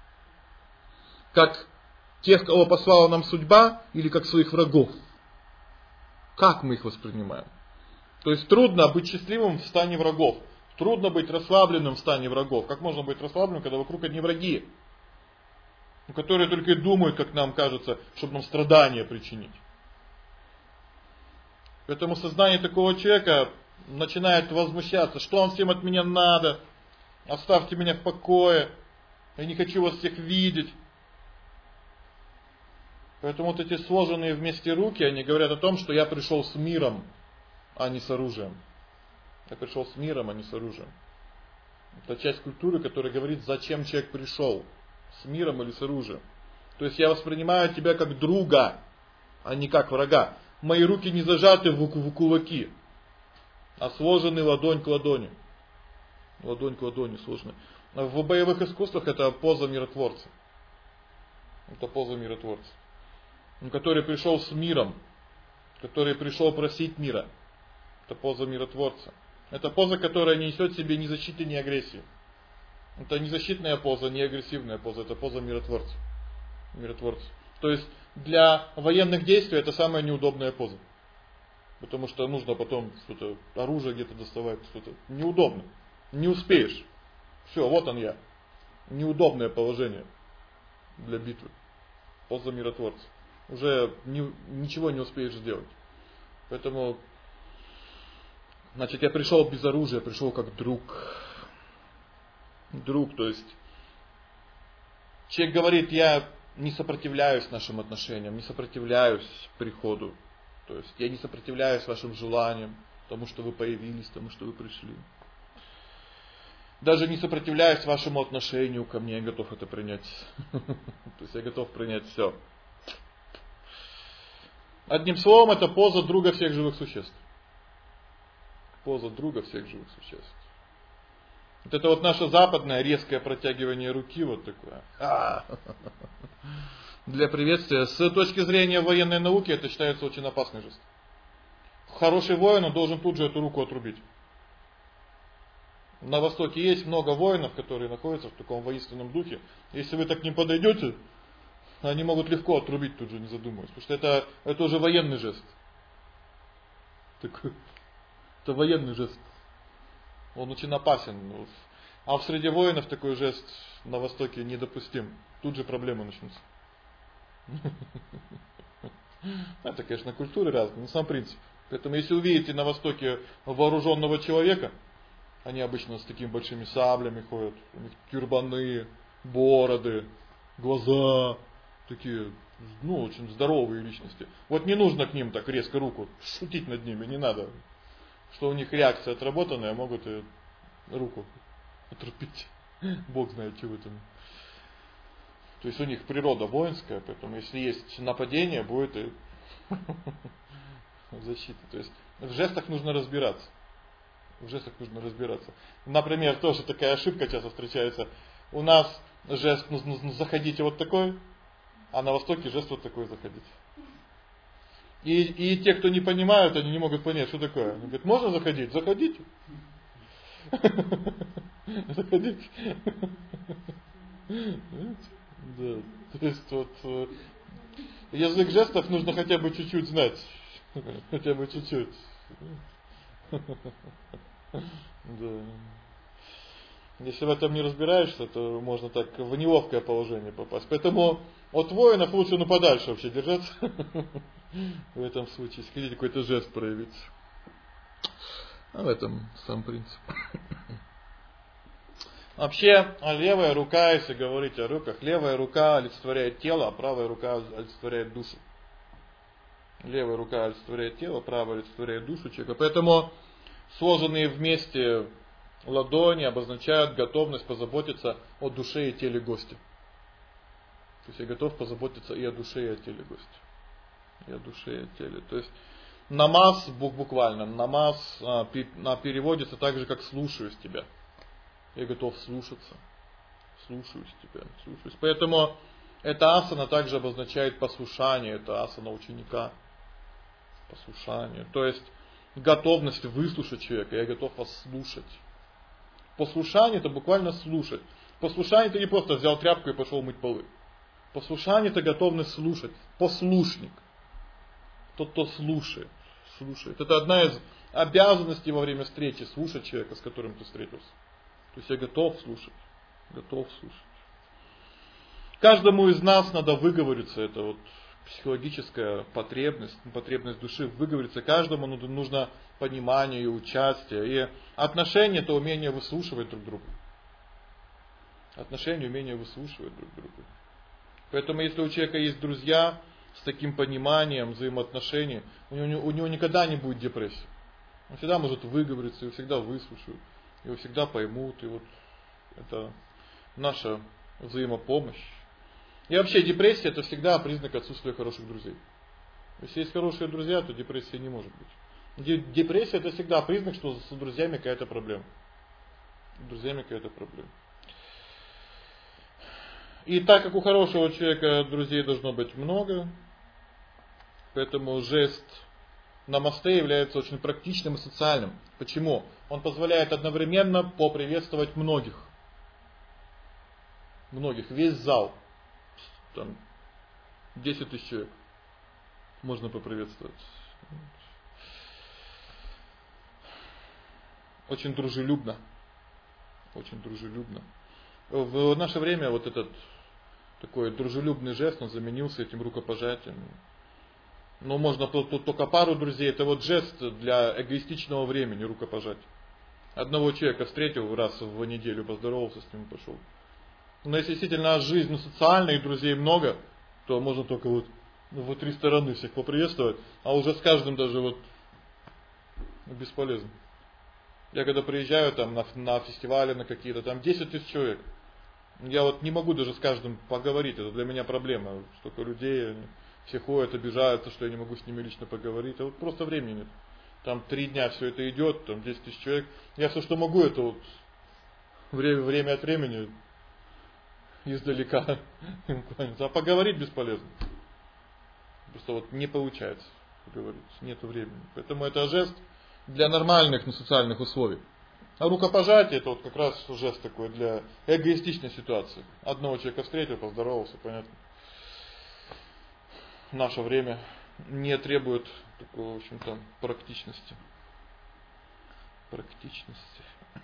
Как тех, кого послала нам судьба, или как своих врагов. Как мы их воспринимаем. То есть трудно быть счастливым в стане врагов. Трудно быть расслабленным в стане врагов. Как можно быть расслабленным, когда вокруг одни враги? Которые только и думают, как нам кажется, чтобы нам страдания причинить. Поэтому сознание такого человека начинает возмущаться. Что вам всем от меня надо? Оставьте меня в покое. Я не хочу вас всех видеть. Поэтому вот эти сложенные вместе руки, они говорят о том, что я пришел с миром, а не с оружием. Я пришел с миром, а не с оружием. Это часть культуры, которая говорит, зачем человек пришел. С миром или с оружием. То есть я воспринимаю тебя как друга, а не как врага. Мои руки не зажаты в кулаки, а сложены ладонь к ладони. Ладонь к ладони сложены. В боевых искусствах это поза миротворца. Это поза миротворца. Который пришел с миром. Который пришел просить мира. Это поза миротворца. Это поза, которая не несет в себе ни защиты, ни агрессии. Это не защитная поза, не агрессивная поза. Это поза миротворца. Миротворца. То есть для военных действий это самая неудобная поза. Потому что нужно потом что-то, оружие где-то доставать, что-то. Неудобно. Не успеешь. Все, вот он я. Неудобное положение для битвы. Поза миротворца. Уже ничего не успеешь сделать. Поэтому, значит, я пришел без оружия, пришел как друг. Друг, то есть, человек говорит, я не сопротивляюсь нашим отношениям, не сопротивляюсь приходу. То есть, я не сопротивляюсь вашим желаниям, тому, что вы появились, тому, что вы пришли. Даже не сопротивляюсь вашему отношению ко мне, я готов это принять. То есть, я готов принять все. Одним словом, это поза друга всех живых существ. Поза друга всех живых существ. Вот это вот наше западное резкое протягивание руки, вот такое. Для приветствия. С точки зрения военной науки это считается очень опасный жест. Хороший воин, он должен тут же эту руку отрубить. На Востоке есть много воинов, которые находятся в таком воинственном духе. Если вы так к ним подойдете, они могут легко отрубить тут же, не задумываясь. Потому что это уже военный жест. Это военный жест. Он очень опасен. А в среде воинов такой жест на Востоке недопустим. Тут же проблемы начнутся. Это, конечно, культуры разные, но сам принцип. Поэтому, если увидите на Востоке вооруженного человека, они обычно с такими большими саблями ходят, у них тюрбаны, бороды, глаза, такие, очень здоровые личности. Вот не нужно к ним так резко руку шутить над ними, не надо. Что у них реакция отработанная, могут и руку отрубить. Бог знает, что в этом. То есть у них природа воинская, поэтому если есть нападение, будет и защита. То есть в жестах нужно разбираться. В жестах нужно разбираться. Например, тоже такая ошибка часто встречается. У нас жест заходите вот такой, а на Востоке жест вот такой заходить. И те, кто не понимают, они не могут понять, что такое. Они говорят, можно заходить? Заходите. Заходите. Да. То есть вот язык жестов нужно хотя бы чуть-чуть знать. Хотя бы чуть-чуть. Да. Если в этом не разбираешься, то можно так в неловкое положение попасть. Поэтому от воинов лучше подальше вообще держаться. В этом случае, если хотите какой-то жест проявить. А в этом сам принцип. Вообще, левая рука, если говорить о руках, левая рука олицетворяет тело, а правая рука олицетворяет душу. Левая рука олицетворяет тело, правая олицетворяет душу человека. Поэтому сложенные вместе ладони обозначают готовность позаботиться о душе и теле гостя. То есть я готов позаботиться и о душе, и о теле гостя. И о душе, и о теле. То есть намаз, буквально, намаз переводится так же, как слушаюсь тебя. Я готов слушаться. Слушаюсь тебя. Слушаюсь. Поэтому эта асана также обозначает послушание. Это асана ученика. Послушание. То есть готовность выслушать человека. Я готов вас слушать. Послушание это буквально слушать. Послушание это не просто взял тряпку и пошел мыть полы. Послушание это готовность слушать. Послушник. Тот, кто слушает. Слушает. Это одна из обязанностей во время встречи. Слушать человека, с которым ты встретился. То есть я готов слушать. Готов слушать. Каждому из нас надо выговориться. Это вот психологическая потребность, потребность души выговориться. Каждому нужно понимание и участие. И отношения это умение выслушивать друг друга. Отношения, умение выслушивать друг друга. Поэтому если у человека есть друзья с таким пониманием взаимоотношений, у него никогда не будет депрессии. Он всегда может выговориться, его всегда выслушают, его всегда поймут. И вот это наша взаимопомощь. И вообще депрессия это всегда признак отсутствия хороших друзей. Если есть хорошие друзья, то депрессии не может быть. Депрессия это всегда признак, что с друзьями какая-то проблема. С друзьями какая-то проблема. И так как у хорошего человека друзей должно быть много, поэтому жест намасте является очень практичным и социальным. Почему? Он позволяет одновременно поприветствовать многих. Многих. Весь зал. Там 10 тысяч человек. Можно поприветствовать. Очень дружелюбно. Очень дружелюбно. В наше время вот этот такой дружелюбный жест, он заменился этим рукопожатием. Но можно тут только пару друзей. Это вот жест для эгоистичного времени, рукопожатия. Одного человека встретил раз в неделю, поздоровался с ним и пошел. Но если действительно жизнь социальная и друзей много, то можно только вот в 3 стороны всех поприветствовать, а уже с каждым даже вот бесполезно. Я когда приезжаю там на фестивали, на какие-то, там 10 тысяч человек. Я вот не могу даже с каждым поговорить, это для меня проблема. Столько людей, все ходят, обижаются, что я не могу с ними лично поговорить. А вот просто времени нет. Там 3 дня все это идет, там 10 тысяч человек. Я все, что могу, это вот время от времени издалека. А поговорить бесполезно. Просто вот не получается поговорить, нету времени. Поэтому это жест для нормальных социальных условий. А рукопожатие это вот как раз жест такой для эгоистичной ситуации. Одного человека встретил, поздоровался, понятно. Наше время не требует такой, в общем-то, практичности. Практичности.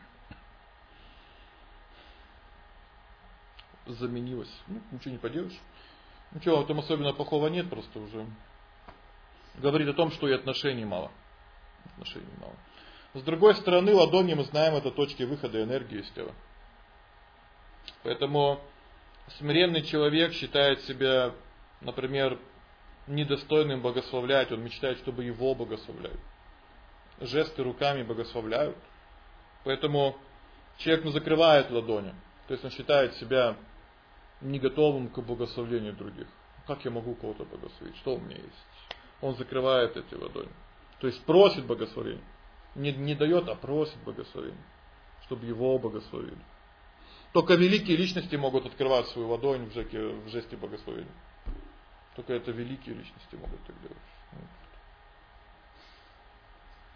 Заменилось. Ничего не поделаешь. Ничего в этом особенно плохого нет, просто уже говорит о том, что и отношений мало. Отношений мало. С другой стороны, ладони, мы знаем, это точки выхода энергии из тела. Поэтому смиренный человек считает себя, например, недостойным благословлять. Он мечтает, чтобы его благословляют. Жесты руками благословляют. Поэтому человек закрывает ладони. То есть он считает себя не готовым к благословлению других. Как я могу кого-то благословить? Что у меня есть? Он закрывает эти ладони. То есть просит благословения. Не дает, а просит благословения. Чтобы его благословили. Только великие личности могут открывать свою ладонь в жесте благословения. Только это великие личности могут так делать.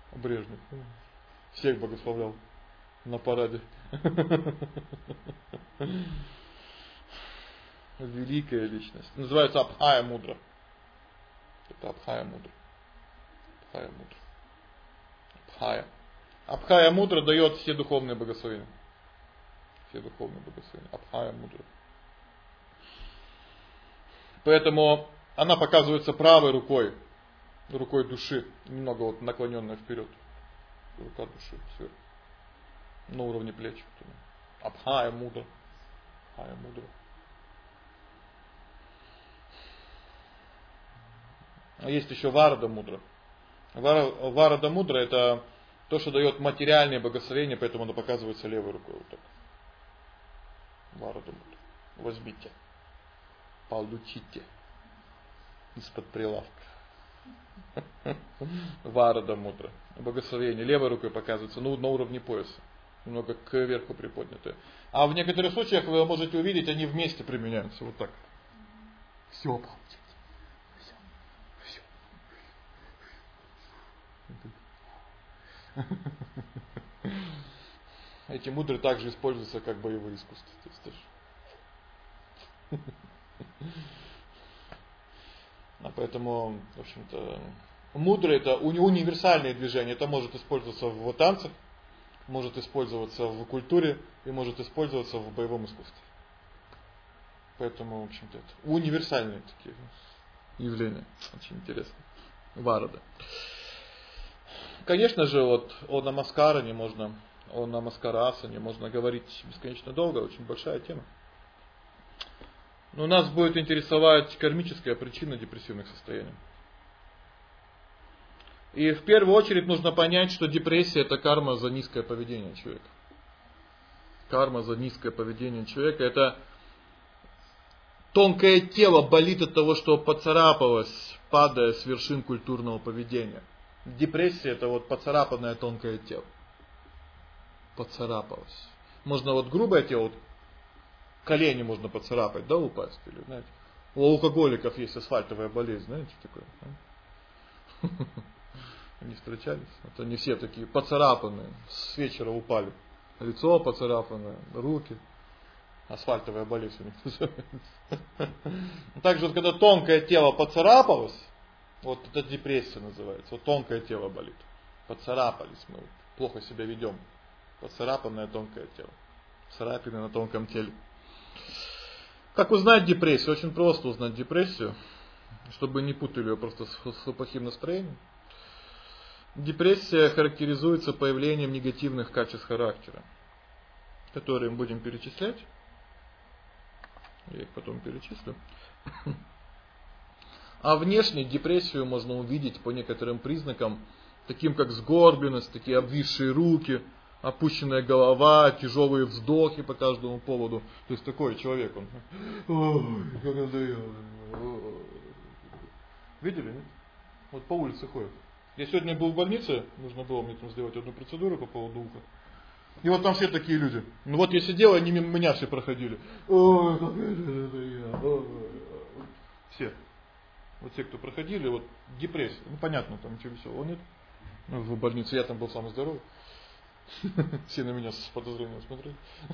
Брежнев. Всех благословлял на параде. Великая личность. Называется Абхая Мудра. Это Абхая Мудра. Абхая Мудра. Абхая. Абхая Мудра дает все духовные благословения. Все духовные благословения. Абхая Мудра. Поэтому она показывается правой рукой. Рукой души. Немного вот наклоненная вперед. Рука души сверху. На уровне плеч. Абхая Мудра. Абхая Мудра. А есть еще Варада Мудра. Варада Мудра это то, что дает материальное благословение, поэтому оно показывается левой рукой. Вот так. Варада Мудра. Возьмите. Получите. Из-под прилавка. Варада Мудра. Благословение. Левой рукой показывается, на уровне пояса. Немного кверху приподнятое. А в некоторых случаях вы можете увидеть, они вместе применяются. Вот так. Все получите. Эти мудры также используются как боевое искусство. А поэтому, в общем-то, мудра это универсальное движение. Это может использоваться в танцах, может использоваться в культуре и может использоваться в боевом искусстве. Поэтому, в общем-то, это универсальные такие явления. Очень интересно. Варада. Конечно же, вот о намаскаране можно, о намаскарасане можно говорить бесконечно долго, очень большая тема. Но нас будет интересовать кармическая причина депрессивных состояний. И в первую очередь нужно понять, что депрессия это карма за низкое поведение человека. Карма за низкое поведение человека это тонкое тело болит от того, что поцарапалось, падая с вершин культурного поведения. Депрессия это вот поцарапанное тонкое тело. Поцарапалось. Можно вот грубое тело, вот колени можно поцарапать, да, упасть. Или, знаете, у алкоголиков есть асфальтовая болезнь, знаете, такое. Они встречались. Это не все такие поцарапанные, с вечера упали. Лицо поцарапанное, руки. Асфальтовая болезнь у них называется. Также вот когда тонкое тело поцарапалось, вот это депрессия называется. Вот тонкое тело болит. Поцарапались мы. Плохо себя ведем. Поцарапанное тонкое тело. Царапины на тонком теле. Как узнать депрессию? Очень просто узнать депрессию. Чтобы не путали ее просто с плохим настроением. Депрессия характеризуется появлением негативных качеств характера. Которые мы будем перечислять. Я их потом перечислю. А внешне депрессию можно увидеть по некоторым признакам, таким как сгорбленность, такие обвисшие руки, опущенная голова, тяжелые вздохи по каждому поводу. То есть такой человек, он. Ой, как надоело. Видели, нет? Вот по улице ходит. Я сегодня был в больнице, нужно было мне там сделать одну процедуру по поводу уха. И вот там все такие люди. Ну вот я сидел, они мимо меня все проходили. Ой, как надоело. Все. Вот те, кто проходили, вот депрессия. Ну понятно, там ничего веселого нет. Ну, в больнице я там был самый здоровый. Все на меня с подозрением смотрели.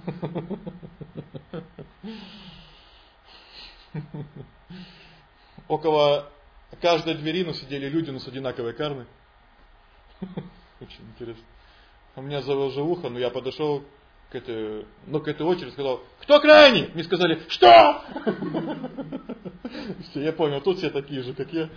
Около каждой двери сидели люди, но с одинаковой кармой. Очень интересно. У меня завело ухо, но я подошел к этой очереди, сказал: кто крайний? Мне сказали: что? Все, я понял, тут все такие же, как я.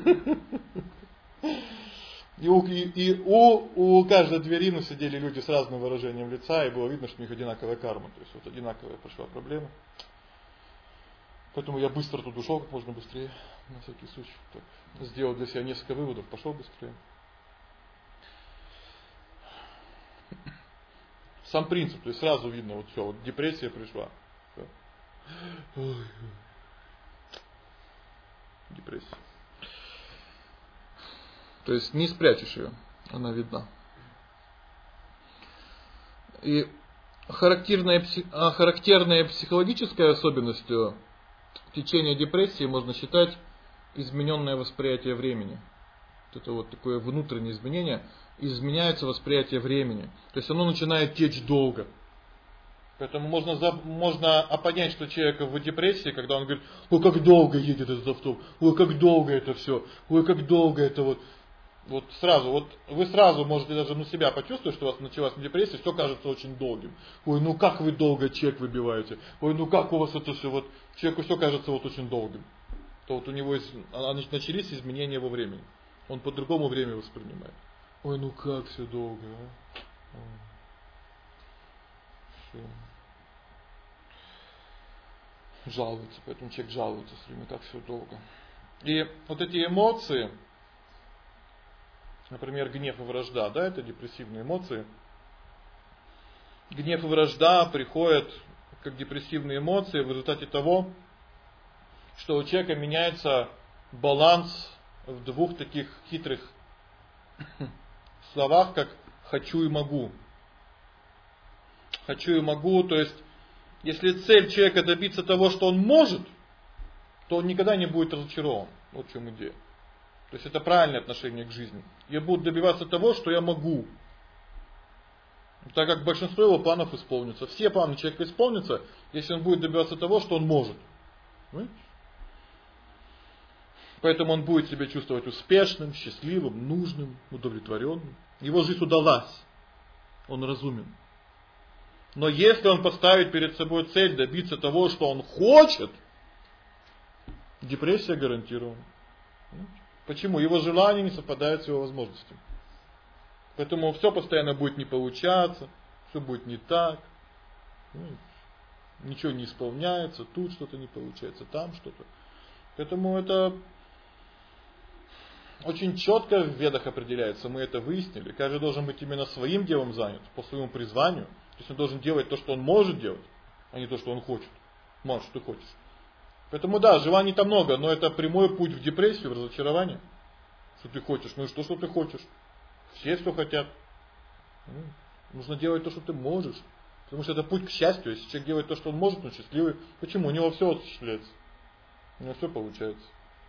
И у каждой двери сидели люди с разным выражением лица, и было видно, что у них одинаковая карма, то есть вот одинаковая пошла проблема. Поэтому я быстро тут ушел, как можно быстрее, на всякий случай. Так, сделал для себя несколько выводов, пошел быстрее. Сам принцип, то есть сразу видно, вот все, вот депрессия пришла. Депрессия. То есть не спрячешь ее, она видна. И характерной психологической особенностью течения депрессии можно считать измененное восприятие времени. Вот это вот такое внутреннее изменение, изменяется восприятие времени. То есть оно начинает течь долго. Поэтому можно понять, что человек в депрессии, когда он говорит: ой, как долго едет этот автобус, ой, как долго это все, ой, как долго это вот. Вот вы сразу можете даже на себя почувствовать, что у вас началась депрессия, все кажется очень долгим. Ой, ну как вы долго чек выбиваете, ой, ну как у вас это все, вот человеку все кажется вот очень долгим. То вот у него начались изменения во времени. Он по-другому время воспринимает. Ой, ну как все долго, а? Все. Жалуется, поэтому человек жалуется все время, как все долго. И вот эти эмоции, например, гнев и вражда, да, это депрессивные эмоции. Гнев и вражда приходят как депрессивные эмоции в результате того, что у человека меняется баланс в двух таких хитрых словах, как «хочу» и «могу». «Хочу» и «могу», то есть, если цель человека добиться того, что он может, то он никогда не будет разочарован. Вот в чем идея. То есть это правильное отношение к жизни. Я буду добиваться того, что я могу. Так как большинство его планов исполнится. Все планы человека исполнятся, если он будет добиваться того, что он может. Понимаете? Поэтому он будет себя чувствовать успешным, счастливым, нужным, удовлетворенным. Его жизнь удалась. Он разумен. Но если он поставит перед собой цель добиться того, что он хочет, депрессия гарантирована. Почему? Его желания не совпадают с его возможностями. Поэтому все постоянно будет не получаться, все будет не так. Ничего не исполняется, тут что-то не получается, там что-то. Поэтому это очень четко в ведах определяется, мы это выяснили. Каждый должен быть именно своим делом занят, по своему призванию. То есть он должен делать то, что он может делать, а не то, что он хочет. Может, что ты хочешь. Поэтому да, желаний-то много, но это прямой путь в депрессию, в разочарование. Что ты хочешь? Ну и что ты хочешь? Все хотят. Нужно делать то, что ты можешь. Потому что это путь к счастью. Если человек делает то, что он может, он счастливый. Почему? У него все осуществляется. У него все получается.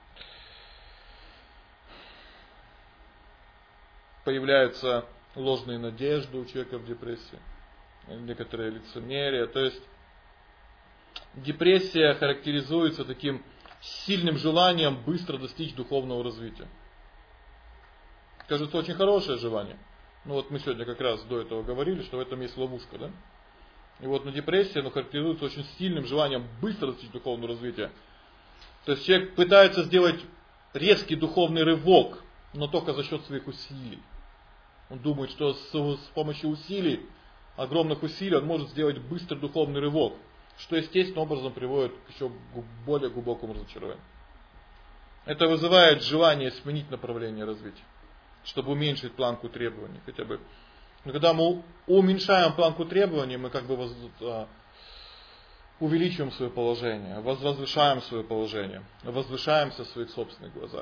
Появляются ложные надежды у человека в депрессии. Некоторые лицемерие. То есть депрессия характеризуется таким сильным желанием быстро достичь духовного развития. Кажется, очень хорошее желание. Ну вот мы сегодня как раз до этого говорили, что в этом есть ловушка, да? И вот депрессия характеризуется очень сильным желанием быстро достичь духовного развития. То есть человек пытается сделать резкий духовный рывок, но только за счет своих усилий. Он думает, что с помощью усилий, огромных усилий, он может сделать быстрый духовный рывок, что естественным образом приводит к еще более глубокому разочарованию. Это вызывает желание сменить направление развития, чтобы уменьшить планку требований хотя бы. Но когда мы уменьшаем планку требований, мы как бы увеличиваем свое положение, возвышаем свое положение, возвышаемся в своих собственных глазах.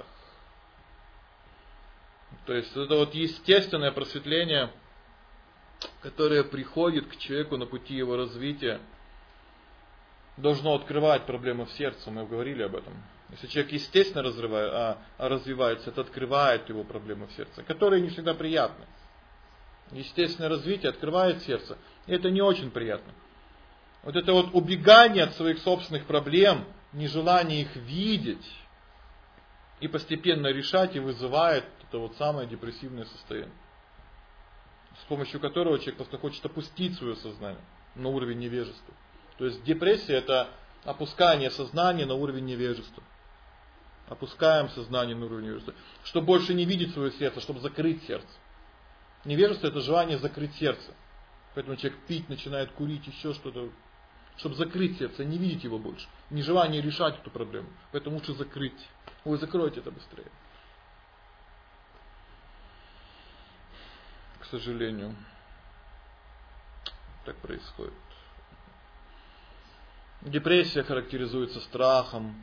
То есть это вот естественное просветление, которое приходит к человеку на пути его развития, должно открывать проблемы в сердце, мы говорили об этом. Если человек естественно развивается, это открывает его проблемы в сердце, которые не всегда приятны. Естественное развитие открывает сердце, и это не очень приятно. Вот это вот убегание от своих собственных проблем, нежелание их видеть и постепенно решать, и вызывает это вот самое депрессивное состояние, с помощью которого человек просто хочет опустить свое сознание на уровень невежества. То есть депрессия — это опускание сознания на уровень невежества. Опускаем сознание на уровень невежества, чтобы больше не видеть свое сердце, чтобы закрыть сердце. Невежество — это желание закрыть сердце. Поэтому человек пить начинает, курить, еще что-то, чтобы закрыть сердце, не видеть его больше. Нежелание решать эту проблему. Поэтому лучше закрыть. Вы закройте это быстрее. К сожалению, так происходит. Депрессия характеризуется страхом,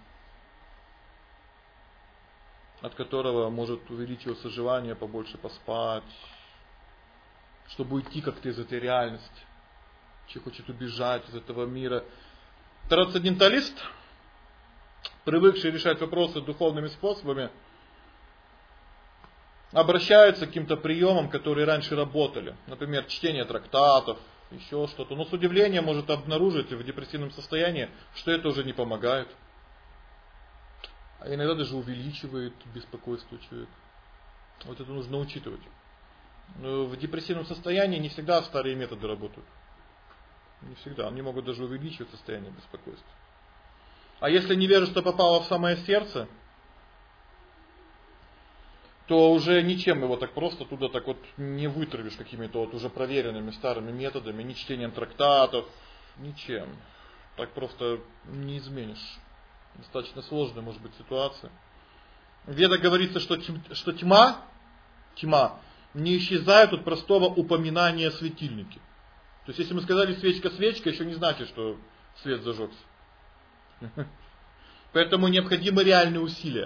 от которого может увеличиваться желание побольше поспать, чтобы уйти как-то из этой реальности. Человек хочет убежать из этого мира. Трансценденталист, привыкший решать вопросы духовными способами, обращаются к каким-то приемам, которые раньше работали. Например, чтение трактатов, еще что-то. Но с удивлением может обнаружить в депрессивном состоянии, что это уже не помогает. А иногда даже увеличивает беспокойство человека. Вот это нужно учитывать. Но в депрессивном состоянии не всегда старые методы работают. Не всегда. Они могут даже увеличивать состояние беспокойства. А если невежество попало в самое сердце, то уже ничем его так просто туда так вот не вытравишь какими-то вот уже проверенными старыми методами, ни чтением трактатов, ничем. Так просто не изменишь. Достаточно сложная может быть ситуация. В Ведах говорится, что тьма не исчезает от простого упоминания о светильнике. То есть если мы сказали свечка, еще не значит, что свет зажегся. Поэтому необходимы реальные усилия.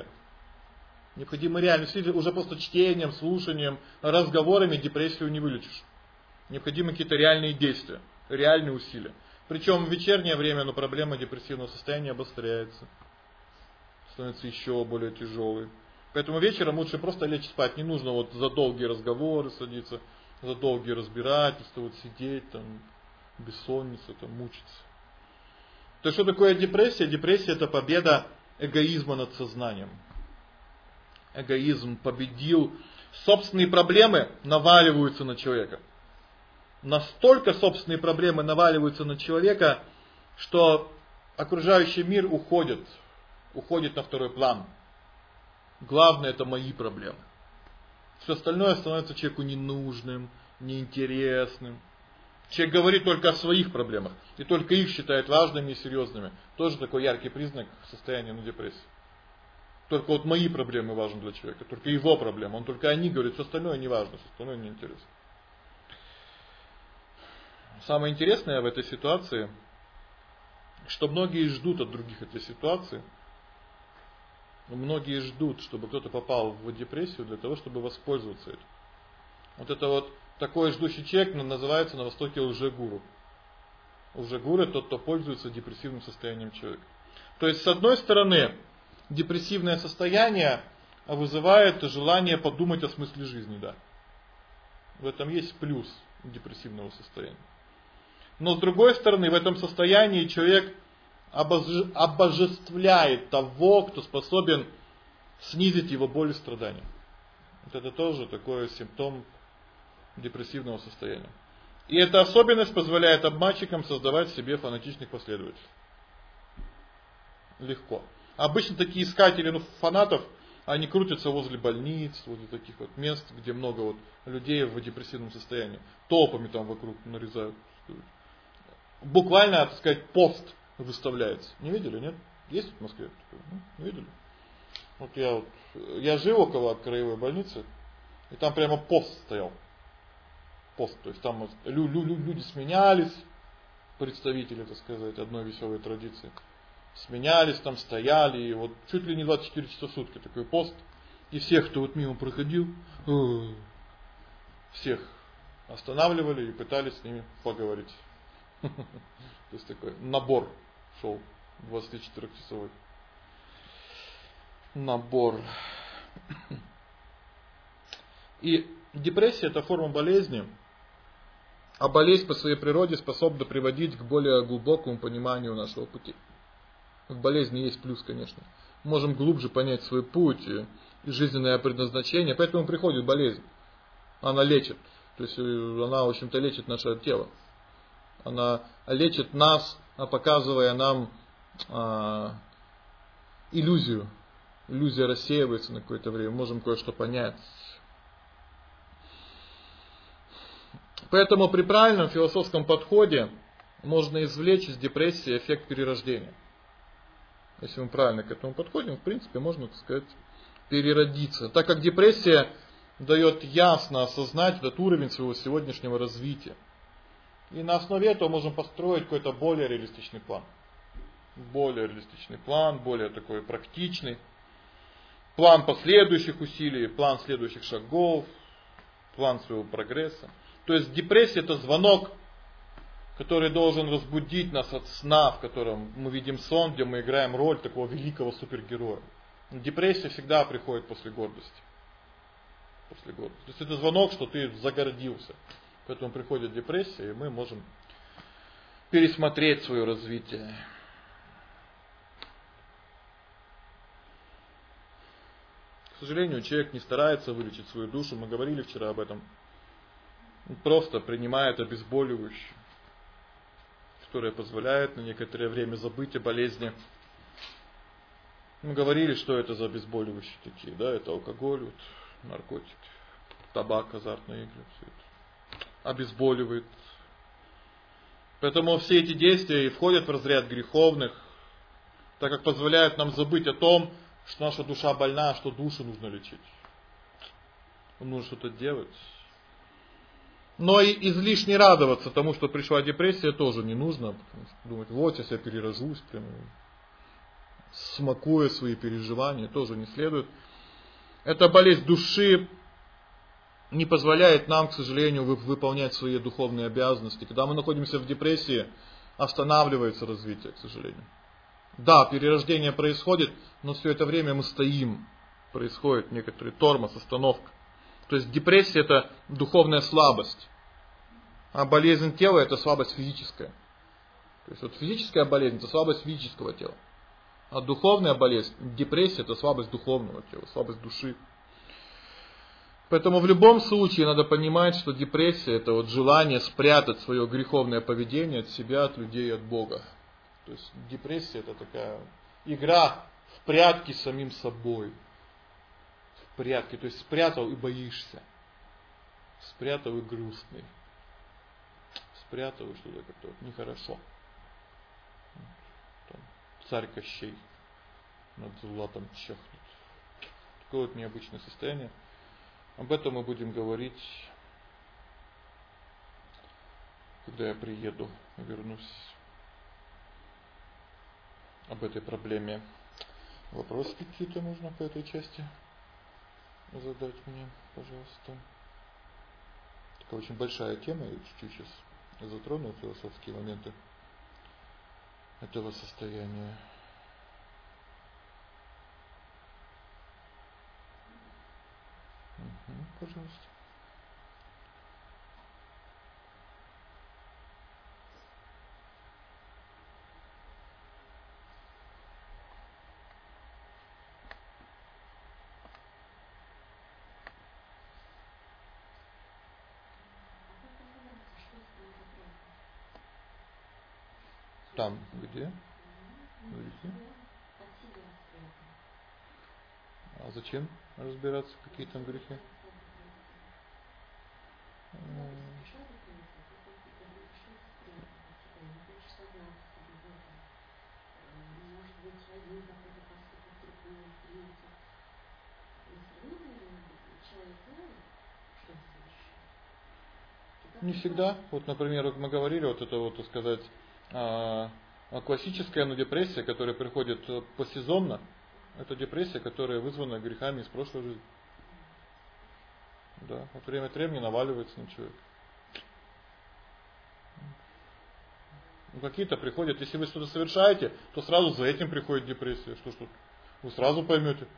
Уже просто чтением, слушанием, разговорами депрессию не вылечишь. Необходимы какие-то реальные действия, реальные усилия. Причем в вечернее время проблема депрессивного состояния обостряется. Становится еще более тяжелой. Поэтому вечером лучше просто лечь спать. Не нужно вот за долгие разговоры садиться, за долгие разбирательства, вот сидеть там, бессонница, там, мучиться. То что такое депрессия? Депрессия — это победа эгоизма над сознанием. Эгоизм победил. Собственные проблемы наваливаются на человека. Настолько собственные проблемы наваливаются на человека, что окружающий мир уходит на второй план. Главное — это мои проблемы. Все остальное становится человеку ненужным, неинтересным. Человек говорит только о своих проблемах, и только их считает важными и серьезными. Тоже такой яркий признак состояния депрессии. Только вот мои проблемы важны для человека, только его проблемы. Он только о них говорит, все остальное не важно, все остальное не интересно. Самое интересное в этой ситуации, что многие ждут от других этой ситуации. Многие ждут, чтобы кто-то попал в депрессию для того, чтобы воспользоваться этим. Вот это вот такой ждущий человек называется на Востоке лжегуру. Лжегуру — тот, кто пользуется депрессивным состоянием человека. То есть, с одной стороны, депрессивное состояние вызывает желание подумать о смысле жизни, да. В этом есть плюс депрессивного состояния. Но с другой стороны, в этом состоянии человек обожествляет того, кто способен снизить его боль и страдания. Вот это тоже такой симптом депрессивного состояния. И эта особенность позволяет обманщикам создавать себе фанатичных последователей. Легко. Обычно такие искатели фанатов, они крутятся возле больниц, возле таких вот мест, где много вот людей в депрессивном состоянии. Толпами там вокруг нарезают. Буквально, так сказать, пост выставляется. Не видели, нет? Есть в Москве? Не видели? Вот я жил около краевой больницы, и там прямо пост стоял. Пост, то есть там люди сменялись, представители, так сказать, одной веселой традиции. Сменялись, там стояли, и вот чуть ли не 24 часа в сутки такой пост. И всех, кто вот мимо проходил, всех останавливали и пытались с ними поговорить. То есть такой набор шел 24-часовой. Набор. И депрессия — это форма болезни, а болезнь по своей природе способна приводить к более глубокому пониманию нашего пути. В болезни есть плюс, конечно. Можем глубже понять свой путь и жизненное предназначение, поэтому приходит болезнь. Она лечит. То есть она, в общем-то, лечит наше тело. Она лечит нас, показывая нам иллюзию. Иллюзия рассеивается на какое-то время, можем кое-что понять. Поэтому при правильном философском подходе можно извлечь из депрессии эффект перерождения. Если мы правильно к этому подходим, в принципе, можно, так сказать, переродиться. Так как депрессия дает ясно осознать этот уровень своего сегодняшнего развития. И на основе этого можем построить какой-то более реалистичный план. Более реалистичный план, более такой практичный. План последующих усилий, план следующих шагов, план своего прогресса. То есть депрессия — это звонок, который должен разбудить нас от сна, в котором мы видим сон, где мы играем роль такого великого супергероя. Депрессия всегда приходит после гордости. после года. То есть это звонок, что ты загордился. Поэтому приходит депрессия, и мы можем пересмотреть свое развитие. К сожалению, человек не старается вылечить свою душу, мы говорили вчера об этом. Он просто принимает обезболивающее, которое позволяет на некоторое время забыть о болезни. Мы говорили, что это за обезболивающие такие, да, это алкоголь, вот, наркотики, табак, азартные игры, все это обезболивает. Поэтому все эти действия и входят в разряд греховных, так как позволяют нам забыть о том, что наша душа больна, что душу нужно лечить. Нужно что-то делать. Но и излишне радоваться тому, что пришла депрессия, тоже не нужно. Думать, вот сейчас я перерожусь, прям, смакуя свои переживания, тоже не следует. Эта болезнь души не позволяет нам, к сожалению, выполнять свои духовные обязанности. Когда мы находимся в депрессии, останавливается развитие, к сожалению. Да, перерождение происходит, но все это время мы стоим. Происходит некоторый тормоз, остановка. То есть депрессия — это духовная слабость. А болезнь тела — это слабость физическая. То есть вот физическая болезнь — это слабость физического тела. А духовная болезнь, депрессия — это слабость духовного тела, слабость души. Поэтому в любом случае надо понимать, что депрессия — это вот желание спрятать свое греховное поведение от себя, от людей, от Бога. То есть депрессия — это такая игра в прятки с самим собой. В прятки, то есть спрятал и боишься. Спрятал и грустный. Спрятал и что-то как-то вот нехорошо. Там, царь Кощей над златом чахнет. Такое вот необычное состояние. Об этом мы будем говорить, когда я приеду, вернусь. Об этой проблеме. Вопросы какие-то нужно по этой части задать мне, пожалуйста. Такая очень большая тема, я чуть-чуть сейчас затрону философские моменты этого состояния. Пожалуйста. Там где? Грехи? А зачем разбираться, какие там грехи? Не всегда. Вот, например, вот мы говорили, вот это вот, так сказать, классическая депрессия, которая приходит посезонно, это депрессия, которая вызвана грехами из прошлой жизни. Да, от времени от времени наваливается на человека. Какие-то приходят, если вы что-то совершаете, то сразу за этим приходит депрессия. Что вы сразу поймете.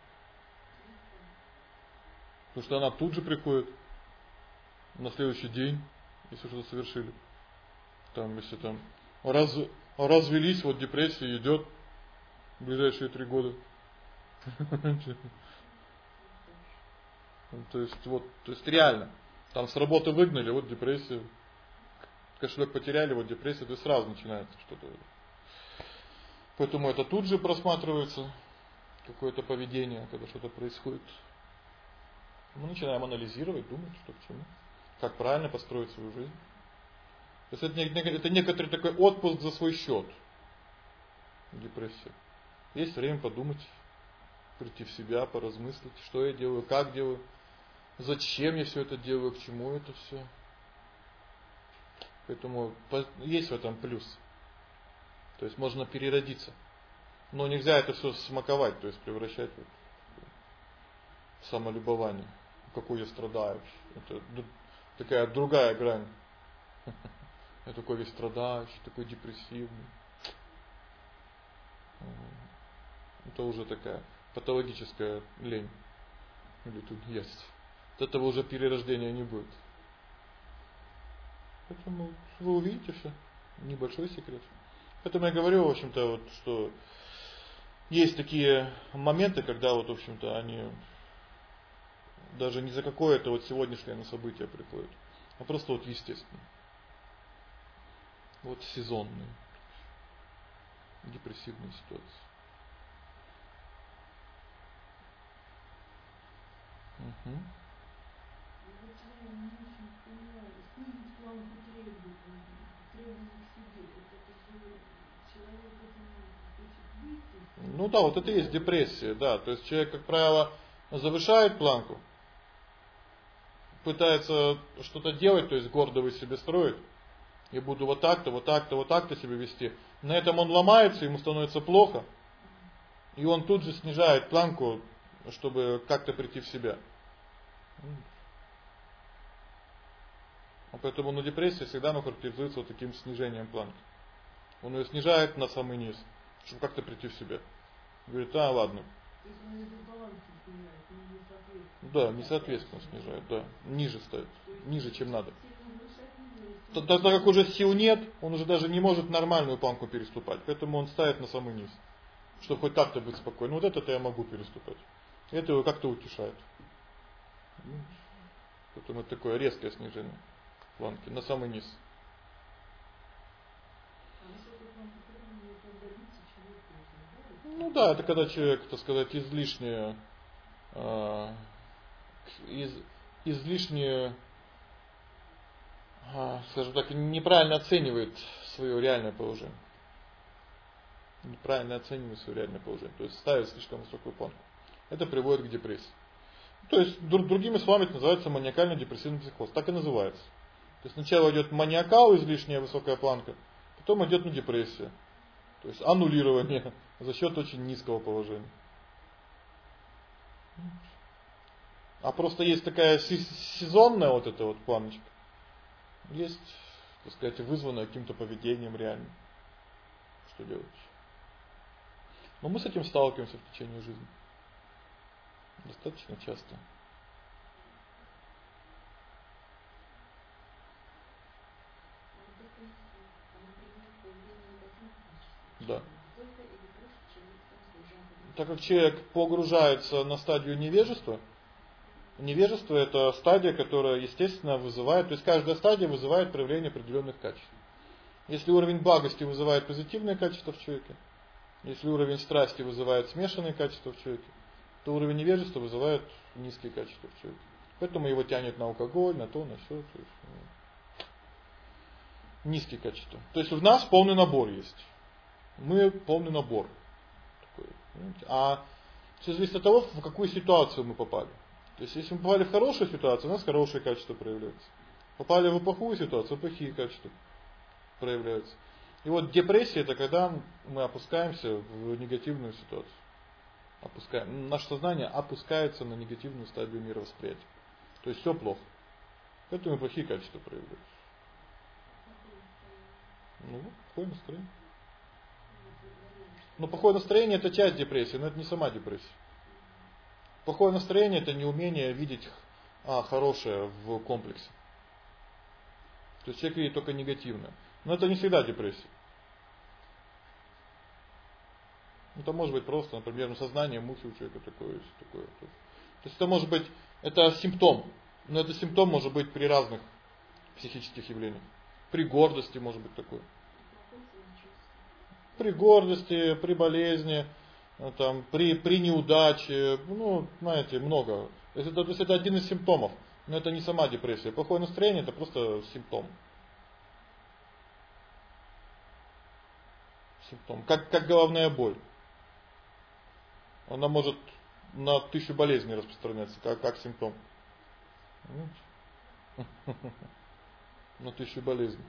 Потому что она тут же приходит на следующий день, если что-то совершили. Там, если там развелись, вот депрессия идет в ближайшие 3 года. То есть реально. Там с работы выгнали, вот депрессия. Кошелек потеряли, вот депрессия, то есть сразу начинается что-то. Поэтому это тут же просматривается, какое-то поведение, когда что-то происходит. Мы начинаем анализировать, думать, что к чему. Как правильно построить свою жизнь. То есть это некоторый такой отпуск за свой счет. Депрессия. Есть время подумать, прийти в себя, поразмыслить, что я делаю, как делаю, зачем я все это делаю, к чему это все. Поэтому есть в этом плюс. То есть можно переродиться. Но нельзя это все смаковать, то есть превращать в самолюбование. Какой я страдаю. Это такая другая грань. Я такой весь страдающий, такой депрессивный. Это уже такая патологическая лень. Или тут есть От этого уже перерождения не будет. Поэтому вы увидите все. Небольшой секрет. Поэтому я говорю, в общем-то, вот, что есть такие моменты, когда вот, в общем-то, они даже не за какое-то вот сегодняшнее событие приходят, а просто вот естественно. Вот сезонные, депрессивные ситуации. Угу. Ну да, вот это и есть депрессия, да. То есть человек, как правило, завышает планку, пытается что-то делать, то есть гордо вы себе строит. Я буду вот так-то, вот так-то, вот так-то себя вести. На этом он ломается, ему становится плохо. И он тут же снижает планку, чтобы как-то прийти в себя. Поэтому на депрессии всегда характеризуется вот таким снижением планки. Он ее снижает на самый низ, чтобы как-то прийти в себя. Говорит, ладно. Да, несоответственно снижает, да. Ниже ставит. Ниже, чем надо. Так как уже сил нет, он уже даже не может нормальную планку переступать. Поэтому он ставит на самый низ. Чтобы хоть как-то быть спокойным. Вот это я могу переступать. Это его как-то утешает. Поэтому это такое резкое снижение планки на самый низ. Ну да, это когда человек, так сказать, излишне, скажем так, неправильно оценивает свое реальное положение. Неправильно оценивает свое реальное положение. То есть ставит слишком высокую планку. Это приводит к депрессии. То есть, другими словами, это называется маниакально-депрессивный психоз. Так и называется. То есть сначала идет маниакал, излишняя высокая планка, потом идет депрессия. То есть аннулирование за счет очень низкого положения. А просто есть такая сезонная вот эта вот планочка. Есть, так сказать, вызванная каким-то поведением реальным. Что делать? Но мы с этим сталкиваемся в течение жизни. Достаточно часто. Да. Так как человек погружается на стадию невежества, невежество это стадия, которая естественно вызывает, то есть каждая стадия вызывает проявление определенных качеств. Если уровень благости вызывает позитивные качества в человеке, если уровень страсти вызывает смешанные качества в человеке, то уровень невежества вызывает низкие качества в человеке. Поэтому его тянет на алкоголь, на то, на сё. Низкие качества. То есть в нас полный набор есть. Мы полный набор. Такой, а все зависит от того, в какую ситуацию мы попали. То есть если мы попали в хорошую ситуацию, у нас хорошие качества проявляются. Попали в плохую ситуацию, плохие качества проявляются. И вот депрессия это когда мы опускаемся в негативную ситуацию. Наше сознание опускается на негативную стадию мировосприятия. То есть все плохо. Поэтому и плохие качества проявляются. Плохое настроение. Но плохое настроение это часть депрессии, но это не сама депрессия. Плохое настроение это неумение видеть хорошее в комплексе. То есть человек видит только негативное. Но это не всегда депрессия. Это может быть просто, например, сознание мухи у человека такое. То есть это может быть, это симптом. Но это симптом может быть при разных психических явлениях. При гордости может быть такое. При гордости, при болезни, при неудаче, знаете, много. То есть это один из симптомов. Но это не сама депрессия. Плохое настроение это просто симптом. Симптом. Как головная боль. Она может на 1000 болезней распространяться, как симптом. На 1000 болезней.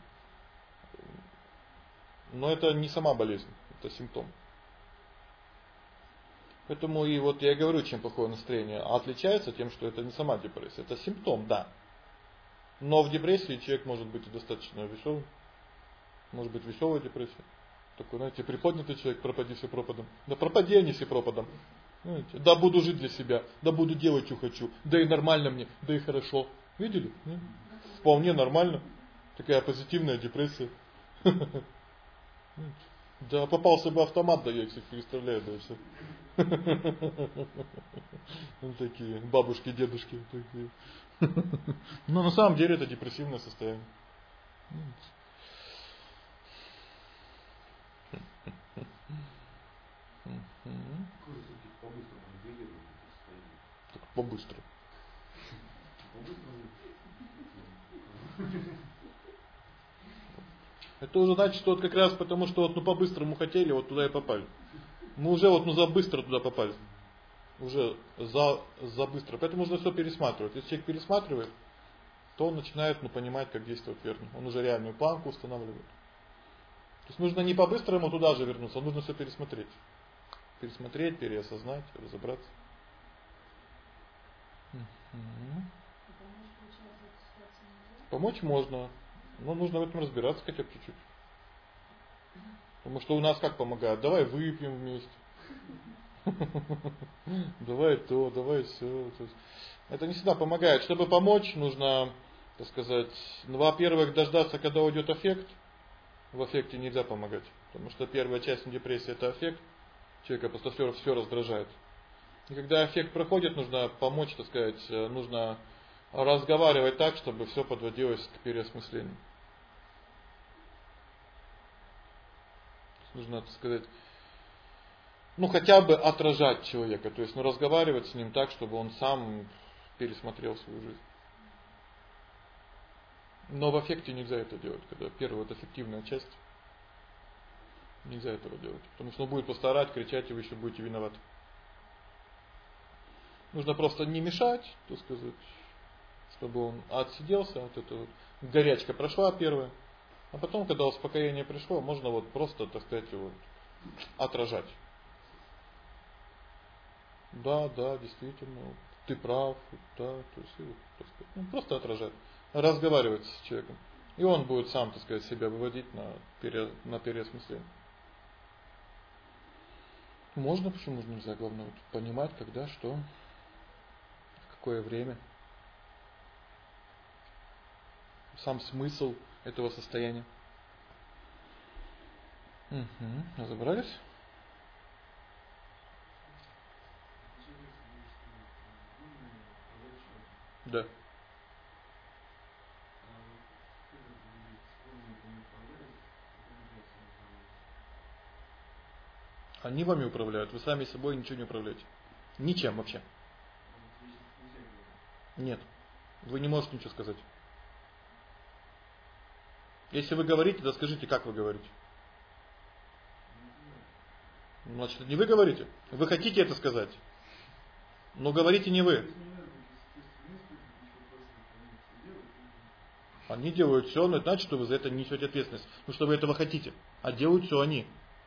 Но это не сама болезнь, это симптом. Поэтому и вот я говорю, чем плохое настроение отличается тем, что это не сама депрессия, это симптом, да. Но в депрессии человек может быть и достаточно веселым. Может быть веселая депрессия. Такой, знаете, приподнятый человек, пропади все пропадом. Да пропади они все пропадом. Понимаете? Да буду жить для себя, да буду делать, что хочу, да и нормально мне, да и хорошо. Видели? Нет? Вполне нормально. Такая позитивная депрессия. Да, попался бы автомат, да я их всех перестреляю, да и все. Вот такие бабушки, дедушки. Такие. Но на самом деле это депрессивное состояние. Так по-быстрому. Это уже значит, что вот как раз потому, что вот по-быстрому хотели, вот туда и попали. Мы уже вот за быстро туда попали. Уже за быстро. Поэтому нужно все пересматривать. Если человек пересматривает, то он начинает понимать, как действовать верно. Он уже реальную планку устанавливает. То есть нужно не по-быстрому туда же вернуться, а нужно все пересмотреть. Пересмотреть, переосознать, разобраться. Помочь можно, но нужно в этом разбираться хотя бы чуть-чуть. Потому что у нас как помогают? Давай выпьем вместе. Давай то, давай все. Это не всегда помогает. Чтобы помочь, нужно, так сказать, во-первых, дождаться, когда уйдет аффект. В аффекте нельзя помогать. Потому что первая часть депрессии это аффект. Человека просто все раздражает. И когда аффект проходит, нужно помочь, так сказать, нужно разговаривать так, чтобы все подводилось к переосмыслению. Нужно, так сказать, хотя бы отражать человека, то есть, разговаривать с ним так, чтобы он сам пересмотрел свою жизнь. Но в аффекте нельзя это делать, когда первая вот аффективная часть, нельзя этого делать, потому что он будет просто орать, кричать, и вы еще будете виноваты. Нужно просто не мешать, так сказать, чтобы он отсиделся, вот эта вот горячка прошла первая, а потом, когда успокоение пришло, можно вот просто, так сказать, вот отражать. Да, действительно, ты прав, да, то есть, так сказать, просто отражать, разговаривать с человеком. И он будет сам, так сказать, себя выводить на переосмысление. Можно, почему же нельзя? Главное вот понимать, когда, что, в какое время. Сам смысл этого состояния. Разобрались? Да. Они вами управляют, вы сами собой ничего не управляете. Ничем вообще. Нет. Вы не можете ничего сказать. Если вы говорите, то скажите, как вы говорите. Значит, не вы говорите. Вы хотите это сказать. Но говорите не вы. Они делают все, но это значит, что вы за это несете ответственность. Ну что вы этого хотите. А делают все они.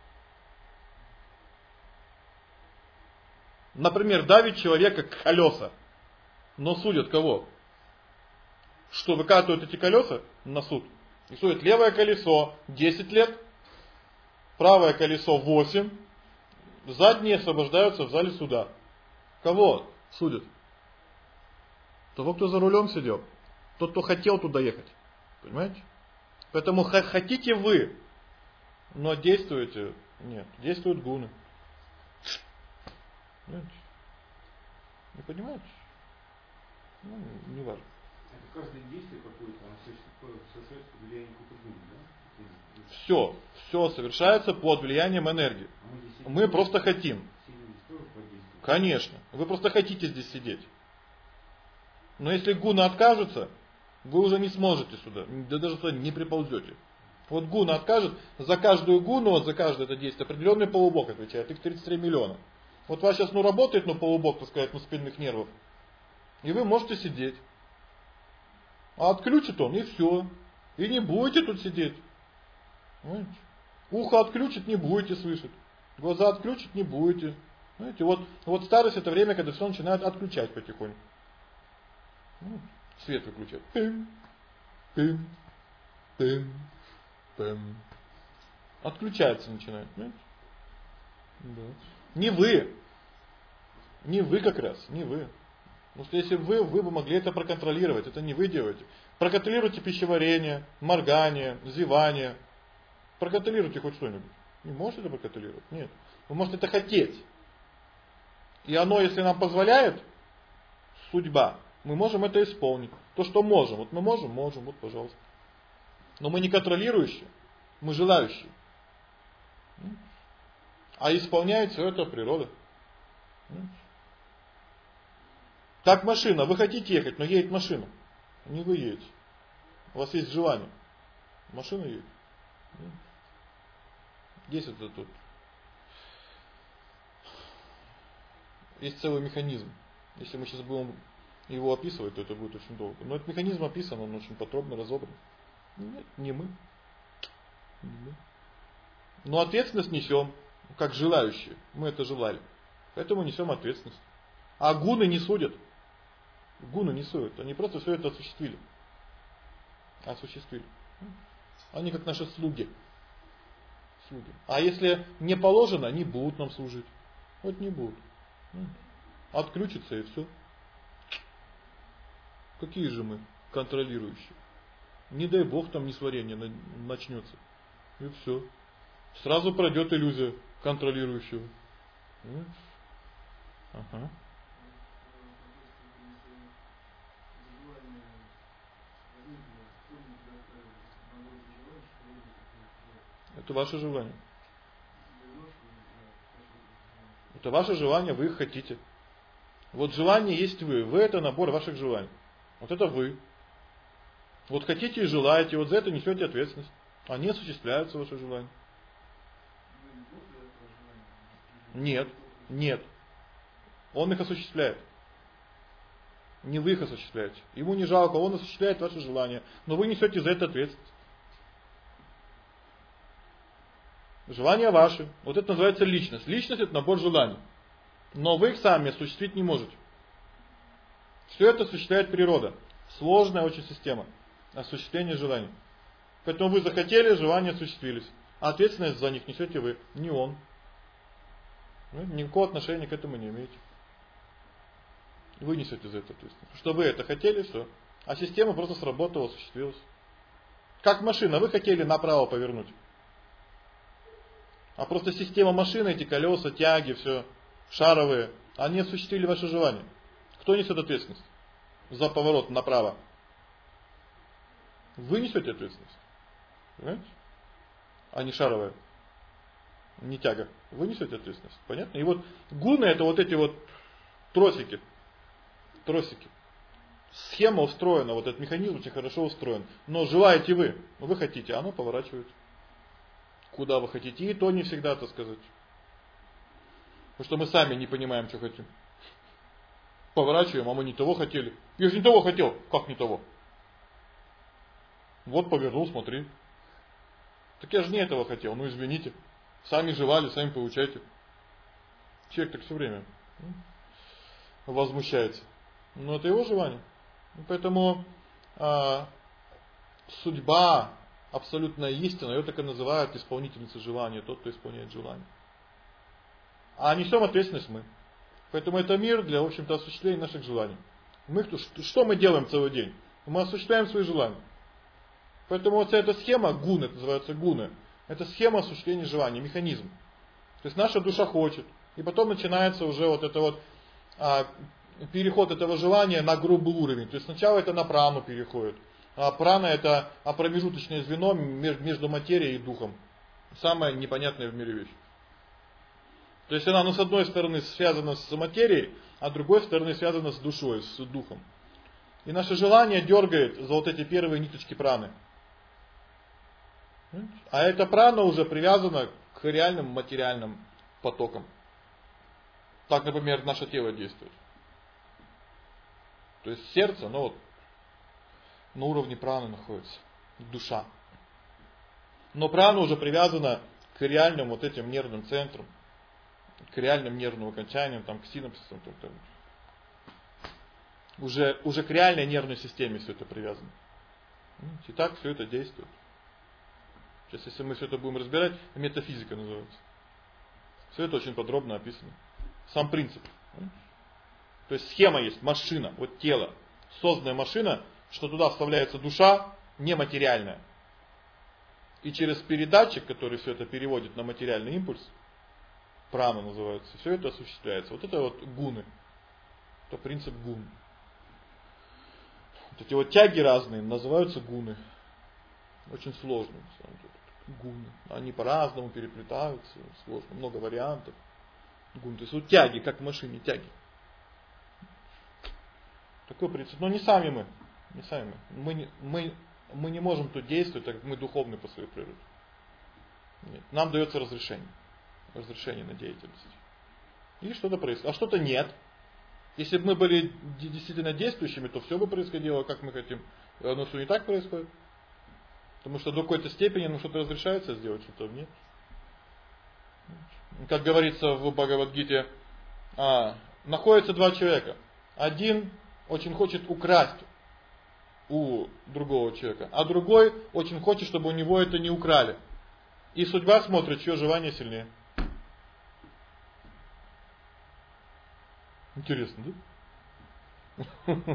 Например, давит человека к колеса. Но судят кого? Что выкатывают эти колеса на суд. И судят левое колесо 10 лет, правое колесо 8, задние освобождаются в зале суда. Кого судят? Того, кто за рулем сидел. Тот, кто хотел туда ехать. Понимаете? Поэтому хотите вы, но действуете, нет, действуют гуны. Понимаете? Не понимаете? Не важно.
Это каждое действие какое-то, оно совершается под влиянием какой-то гуны, да?
Все совершается под влиянием энергии. Мы просто хотим. Конечно. Вы просто хотите здесь сидеть. Но если гуны откажутся, вы уже не сможете сюда. Да даже сюда не приползете. Вот гуна откажет, за каждую гуну, вот за каждое это действие, определенный полубок отвечает. Их 33 миллиона. Вот у вас сейчас работает полубок, так сказать, спинных нервов. И вы можете сидеть. А отключит он, и все. И не будете тут сидеть. Понимаете? Ухо отключит, не будете слышать. Глаза отключит, не будете. Знаете, вот старость это время, когда все начинает отключать потихоньку. Свет выключать. Пым, пым, пым, пым. Отключается начинает. Понимаете? Да. Не вы. Не вы как раз, не вы. Потому что если вы бы могли это проконтролировать, это не вы делаете. Проконтролируйте пищеварение, моргание, зевание. Проконтролируйте хоть что-нибудь. Не можете это проконтролировать? Нет. Вы можете это хотеть. И оно, если нам позволяет, судьба, мы можем это исполнить. То, что можем. Вот мы можем, вот пожалуйста. Но мы не контролирующие, мы желающие. А исполняет все это природа. Как машина. Вы хотите ехать, но едет машина. Не вы едете. У вас есть желание. Машина едет. Есть это тут. Есть целый механизм. Если мы сейчас будем его описывать, то это будет очень долго. Но этот механизм описан, он очень подробно разобран. Нет, не мы. Не мы. Но ответственность несем, как желающие. Мы это желали. Поэтому несем ответственность. А гуны не судят. Гуны не судят. Они просто все это осуществили. Осуществили. Они как наши слуги. А если не положено, не будут нам служить. Вот не будут. Отключится и все. Какие же мы контролирующие? Не дай бог там несварение начнется. И все. Сразу пройдет иллюзия контролирующего. Ага. Это ваше желание. Это ваше желание, вы их хотите. Вот желание есть вы. Вы это набор ваших желаний. Вот это вы. Вот хотите и желаете, вот за это несете ответственность. Они осуществляются, ваши желания. Нет, нет. Он их осуществляет. Не вы их осуществляете. Ему не жалко, он осуществляет ваши желания. Но вы несете за это ответственность. Желания ваши. Вот это называется личность. Личность это набор желаний. Но вы их сами осуществить не можете. Все это осуществляет природа. Сложная очень система осуществления желаний. Поэтому вы захотели, желания осуществились. А ответственность за них несете вы, не он. Никакого отношения к этому не имеете. Вы несете за это ответственность. Что вы это хотели, все. А система просто сработала, осуществилась. Как машина, вы хотели направо повернуть. А просто система машины, эти колеса, тяги, все, шаровые, они осуществили ваше желание. Кто несет ответственность за поворот направо? Вы несете ответственность. Понимаете? А не шаровая. Не тяга. Вы несете ответственность. Понятно? И вот гуны это вот эти вот тросики. Тросики. Схема устроена, вот этот механизм очень хорошо устроен. Но желаете вы, вы хотите, оно поворачивает. Куда вы хотите. И то не всегда, так сказать. Потому что мы сами не понимаем, что хотим. Поворачиваем, а мы не того хотели. Я же не того хотел. Как не того? Вот повернул, смотри. Так я же не этого хотел. Ну извините. Сами желали, сами получайте. Человек так все время возмущается. Но это его желание. Поэтому судьба, абсолютная истина, ее так и называют исполнительницей желания, тот, кто исполняет желание. А несем ответственность мы. Поэтому это мир для, в общем-то, осуществления наших желаний. Что мы делаем целый день? Мы осуществляем свои желания. Поэтому вот эта схема, гуны, это называется гуны, это схема осуществления желаний, механизм. То есть наша душа хочет. И потом начинается уже вот это вот переход этого желания на грубый уровень. То есть сначала это на прану переходит. А прана это промежуточное звено между материей и духом. Самая непонятная в мире вещь. То есть она с одной стороны связана с материей, а с другой стороны связана с душой, с духом. И наше желание дергает за вот эти первые ниточки праны. А эта прана уже привязана к реальным материальным потокам. Так, например, наше тело действует. То есть сердце, ну вот, на уровне праны находится, душа. Но прана уже привязана к реальным вот этим нервным центрам, к реальным нервным окончаниям, там, к синапсисам. Уже к реальной нервной системе все это привязано. И так все это действует. Сейчас, если мы все это будем разбирать, метафизика называется. Все это очень подробно описано. Сам принцип. То есть схема есть, машина, вот тело, созданная машина, что туда вставляется душа нематериальная. И через передатчик, который все это переводит на материальный импульс, прана называется, все это осуществляется. Вот это вот гуны. Это принцип гун. Вот эти вот тяги разные называются гуны. Очень сложно. Гуны. Они по-разному переплетаются, сложно, много вариантов. Гун. То есть вот тяги, как в машине, тяги. Такой принцип. Но не сами мы. Не сами мы. Мы не можем тут действовать, так как мы духовны по своей природе. Нет. Нам дается разрешение. Разрешение на деятельность. И что-то происходит. А что-то нет. Если бы мы были действительно действующими, то все бы происходило, как мы хотим. Но все не так происходит. Потому что до какой-то степени нам что-то разрешается сделать, что-то нет. Как говорится в Бхагавад-гите, находятся два человека. Один очень хочет украсть у другого человека, а другой очень хочет, чтобы у него это не украли. И судьба смотрит, чье желание сильнее. Интересно, да?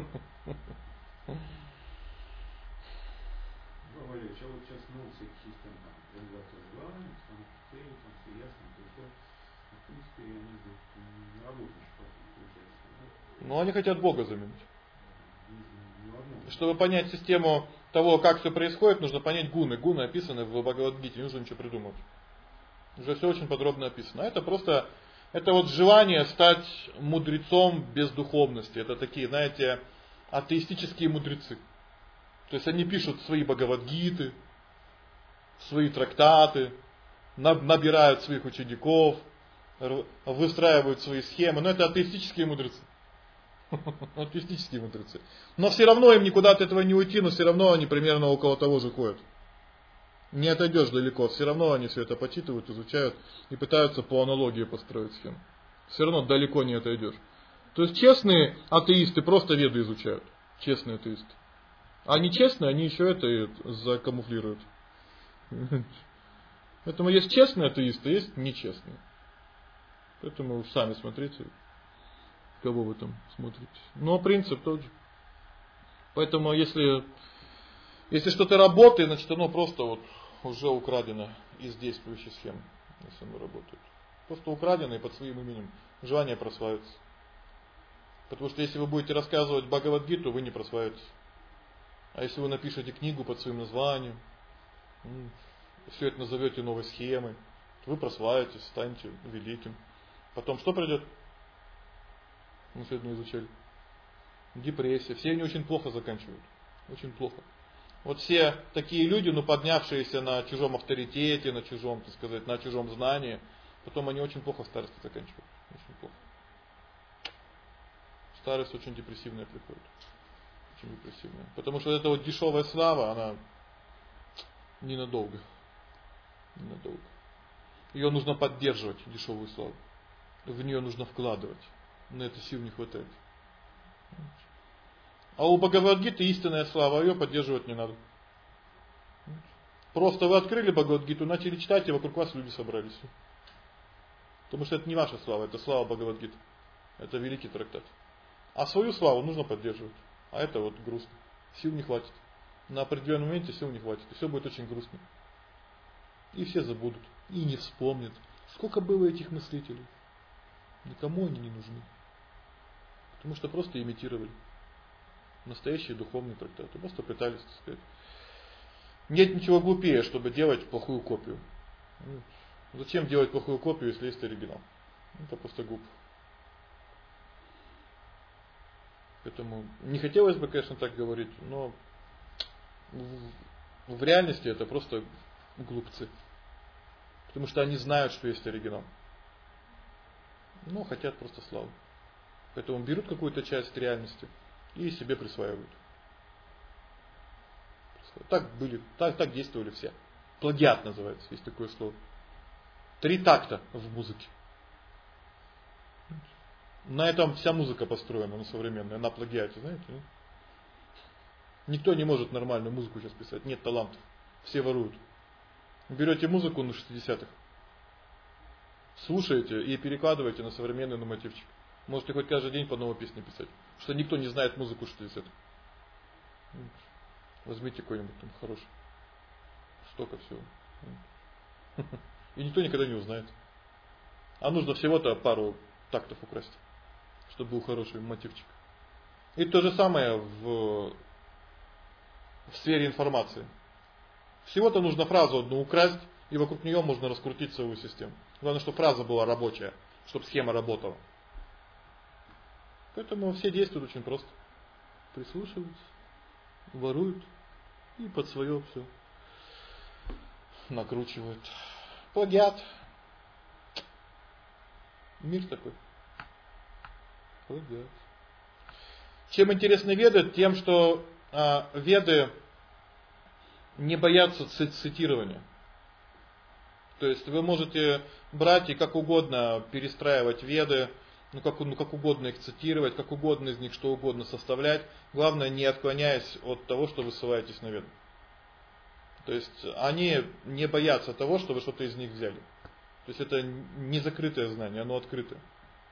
Валерий, я вот сейчас много всяких систем, там, реализация желаний, там, цели, там, все ясно, то есть, в принципе, они не работают, что получается. Да?
Но они хотят Бога заменить.
Невозможно.
Чтобы понять систему того, как все происходит, нужно понять гуны. Гуны описаны в Бхагавад-гите, не нужно ничего придумывать. Уже все очень подробно описано. Это просто, это вот желание стать мудрецом без духовности. Это такие, знаете, атеистические мудрецы. То есть они пишут свои Бхагавад-гиты, свои трактаты, набирают своих учеников, выстраивают свои схемы. Но это атеистические мудрецы. Атеистические мудрецы. Но все равно им никуда от этого не уйти, но все равно они примерно около того же ходят. Не отойдешь далеко, все равно они все это почитывают, изучают и пытаются по аналогии построить схему. Все равно далеко не отойдешь. То есть честные атеисты просто веды изучают. Честные атеисты. А нечестные, они еще это закамуфлируют. Поэтому есть честные атеисты, есть нечестные. Поэтому сами смотрите, кого вы там смотрите. Но принцип тот же. Поэтому если что-то работает, значит оно просто вот уже украдено из действующей схемы. Если оно работает. Просто украдено и под своим именем. Желание прославится. Потому что если вы будете рассказывать Бхагавад-гиту, вы не прославитесь. А если вы напишете книгу под своим названием, все это назовете новой схемой, то вы прославитесь, станете великим. Потом что придет? Мы сегодня изучали. Депрессия. Все они очень плохо заканчивают. Очень плохо. Вот все такие люди, поднявшиеся на чужом авторитете, на чужом, так сказать, на чужом знании, потом они очень плохо в старости заканчивают. Очень плохо. Старость очень депрессивная приходит. Очень депрессивная. Потому что эта вот дешевая слава, она ненадолго. Ненадолго. Ее нужно поддерживать, дешевую славу. В нее нужно вкладывать. На это сил не хватает. А у Бхагавад-гиты истинная слава, ее поддерживать не надо. Просто вы открыли Бхагавад-гиту, начали читать, и вокруг вас люди собрались. Потому что это не ваша слава, это слава Бхагавад-гиты. Это великий трактат. А свою славу нужно поддерживать. А это вот грустно. Сил не хватит. На определенном моменте сил не хватит. И все будет очень грустно. И все забудут. И не вспомнят. Сколько было этих мыслителей. Никому они не нужны. Потому что просто имитировали. Настоящие духовные трактаты. Просто пытались, так сказать. Нет ничего глупее, чтобы делать плохую копию. Зачем делать плохую копию, если есть оригинал? Это просто глупо. Поэтому не хотелось бы, конечно, так говорить, но в реальности это просто глупцы. Потому что они знают, что есть оригинал. Но хотят просто славы. Поэтому берут какую-то часть реальности и себе присваивают. Так действовали все. Плагиат называется, есть такое слово. 3 такта в музыке. На этом вся музыка построена, на современная, на плагиате, знаете? Нет? Никто не может нормальную музыку сейчас писать, нет талантов. Все воруют. Берете музыку на 60-х, слушаете и перекладываете на современный нормативчик. Можете хоть каждый день по новой песне писать. Что никто не знает музыку, что из этого. Возьмите какой-нибудь там хороший. Столько всего. И никто никогда не узнает. А нужно всего-то пару тактов украсть, чтобы был хороший мотивчик. И то же самое в сфере информации. Всего-то нужно фразу одну украсть, и вокруг нее можно раскрутить целую систему. Главное, чтобы фраза была рабочая, чтобы схема работала. Поэтому все действуют очень просто. Прислушиваются, воруют и под свое все накручивают. Плагиат. Мир такой. Плагиат. Чем интересны веды? Тем, что веды не боятся цитирования. То есть вы можете брать и как угодно перестраивать веды, как угодно их цитировать, как угодно из них что угодно составлять. Главное, не отклоняясь от того, что вы ссылаетесь на веды. То есть они не боятся того, что вы что-то из них взяли. То есть это не закрытое знание, оно открытое.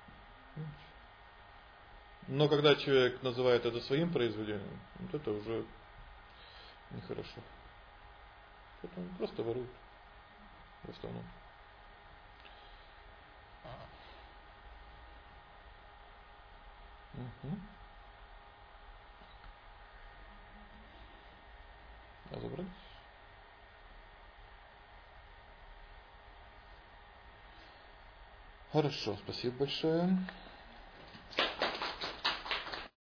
Но когда человек называет это своим произведением, вот это уже нехорошо. Поэтому просто воруют в основном. Угу. Разобрались? Хорошо, спасибо большое.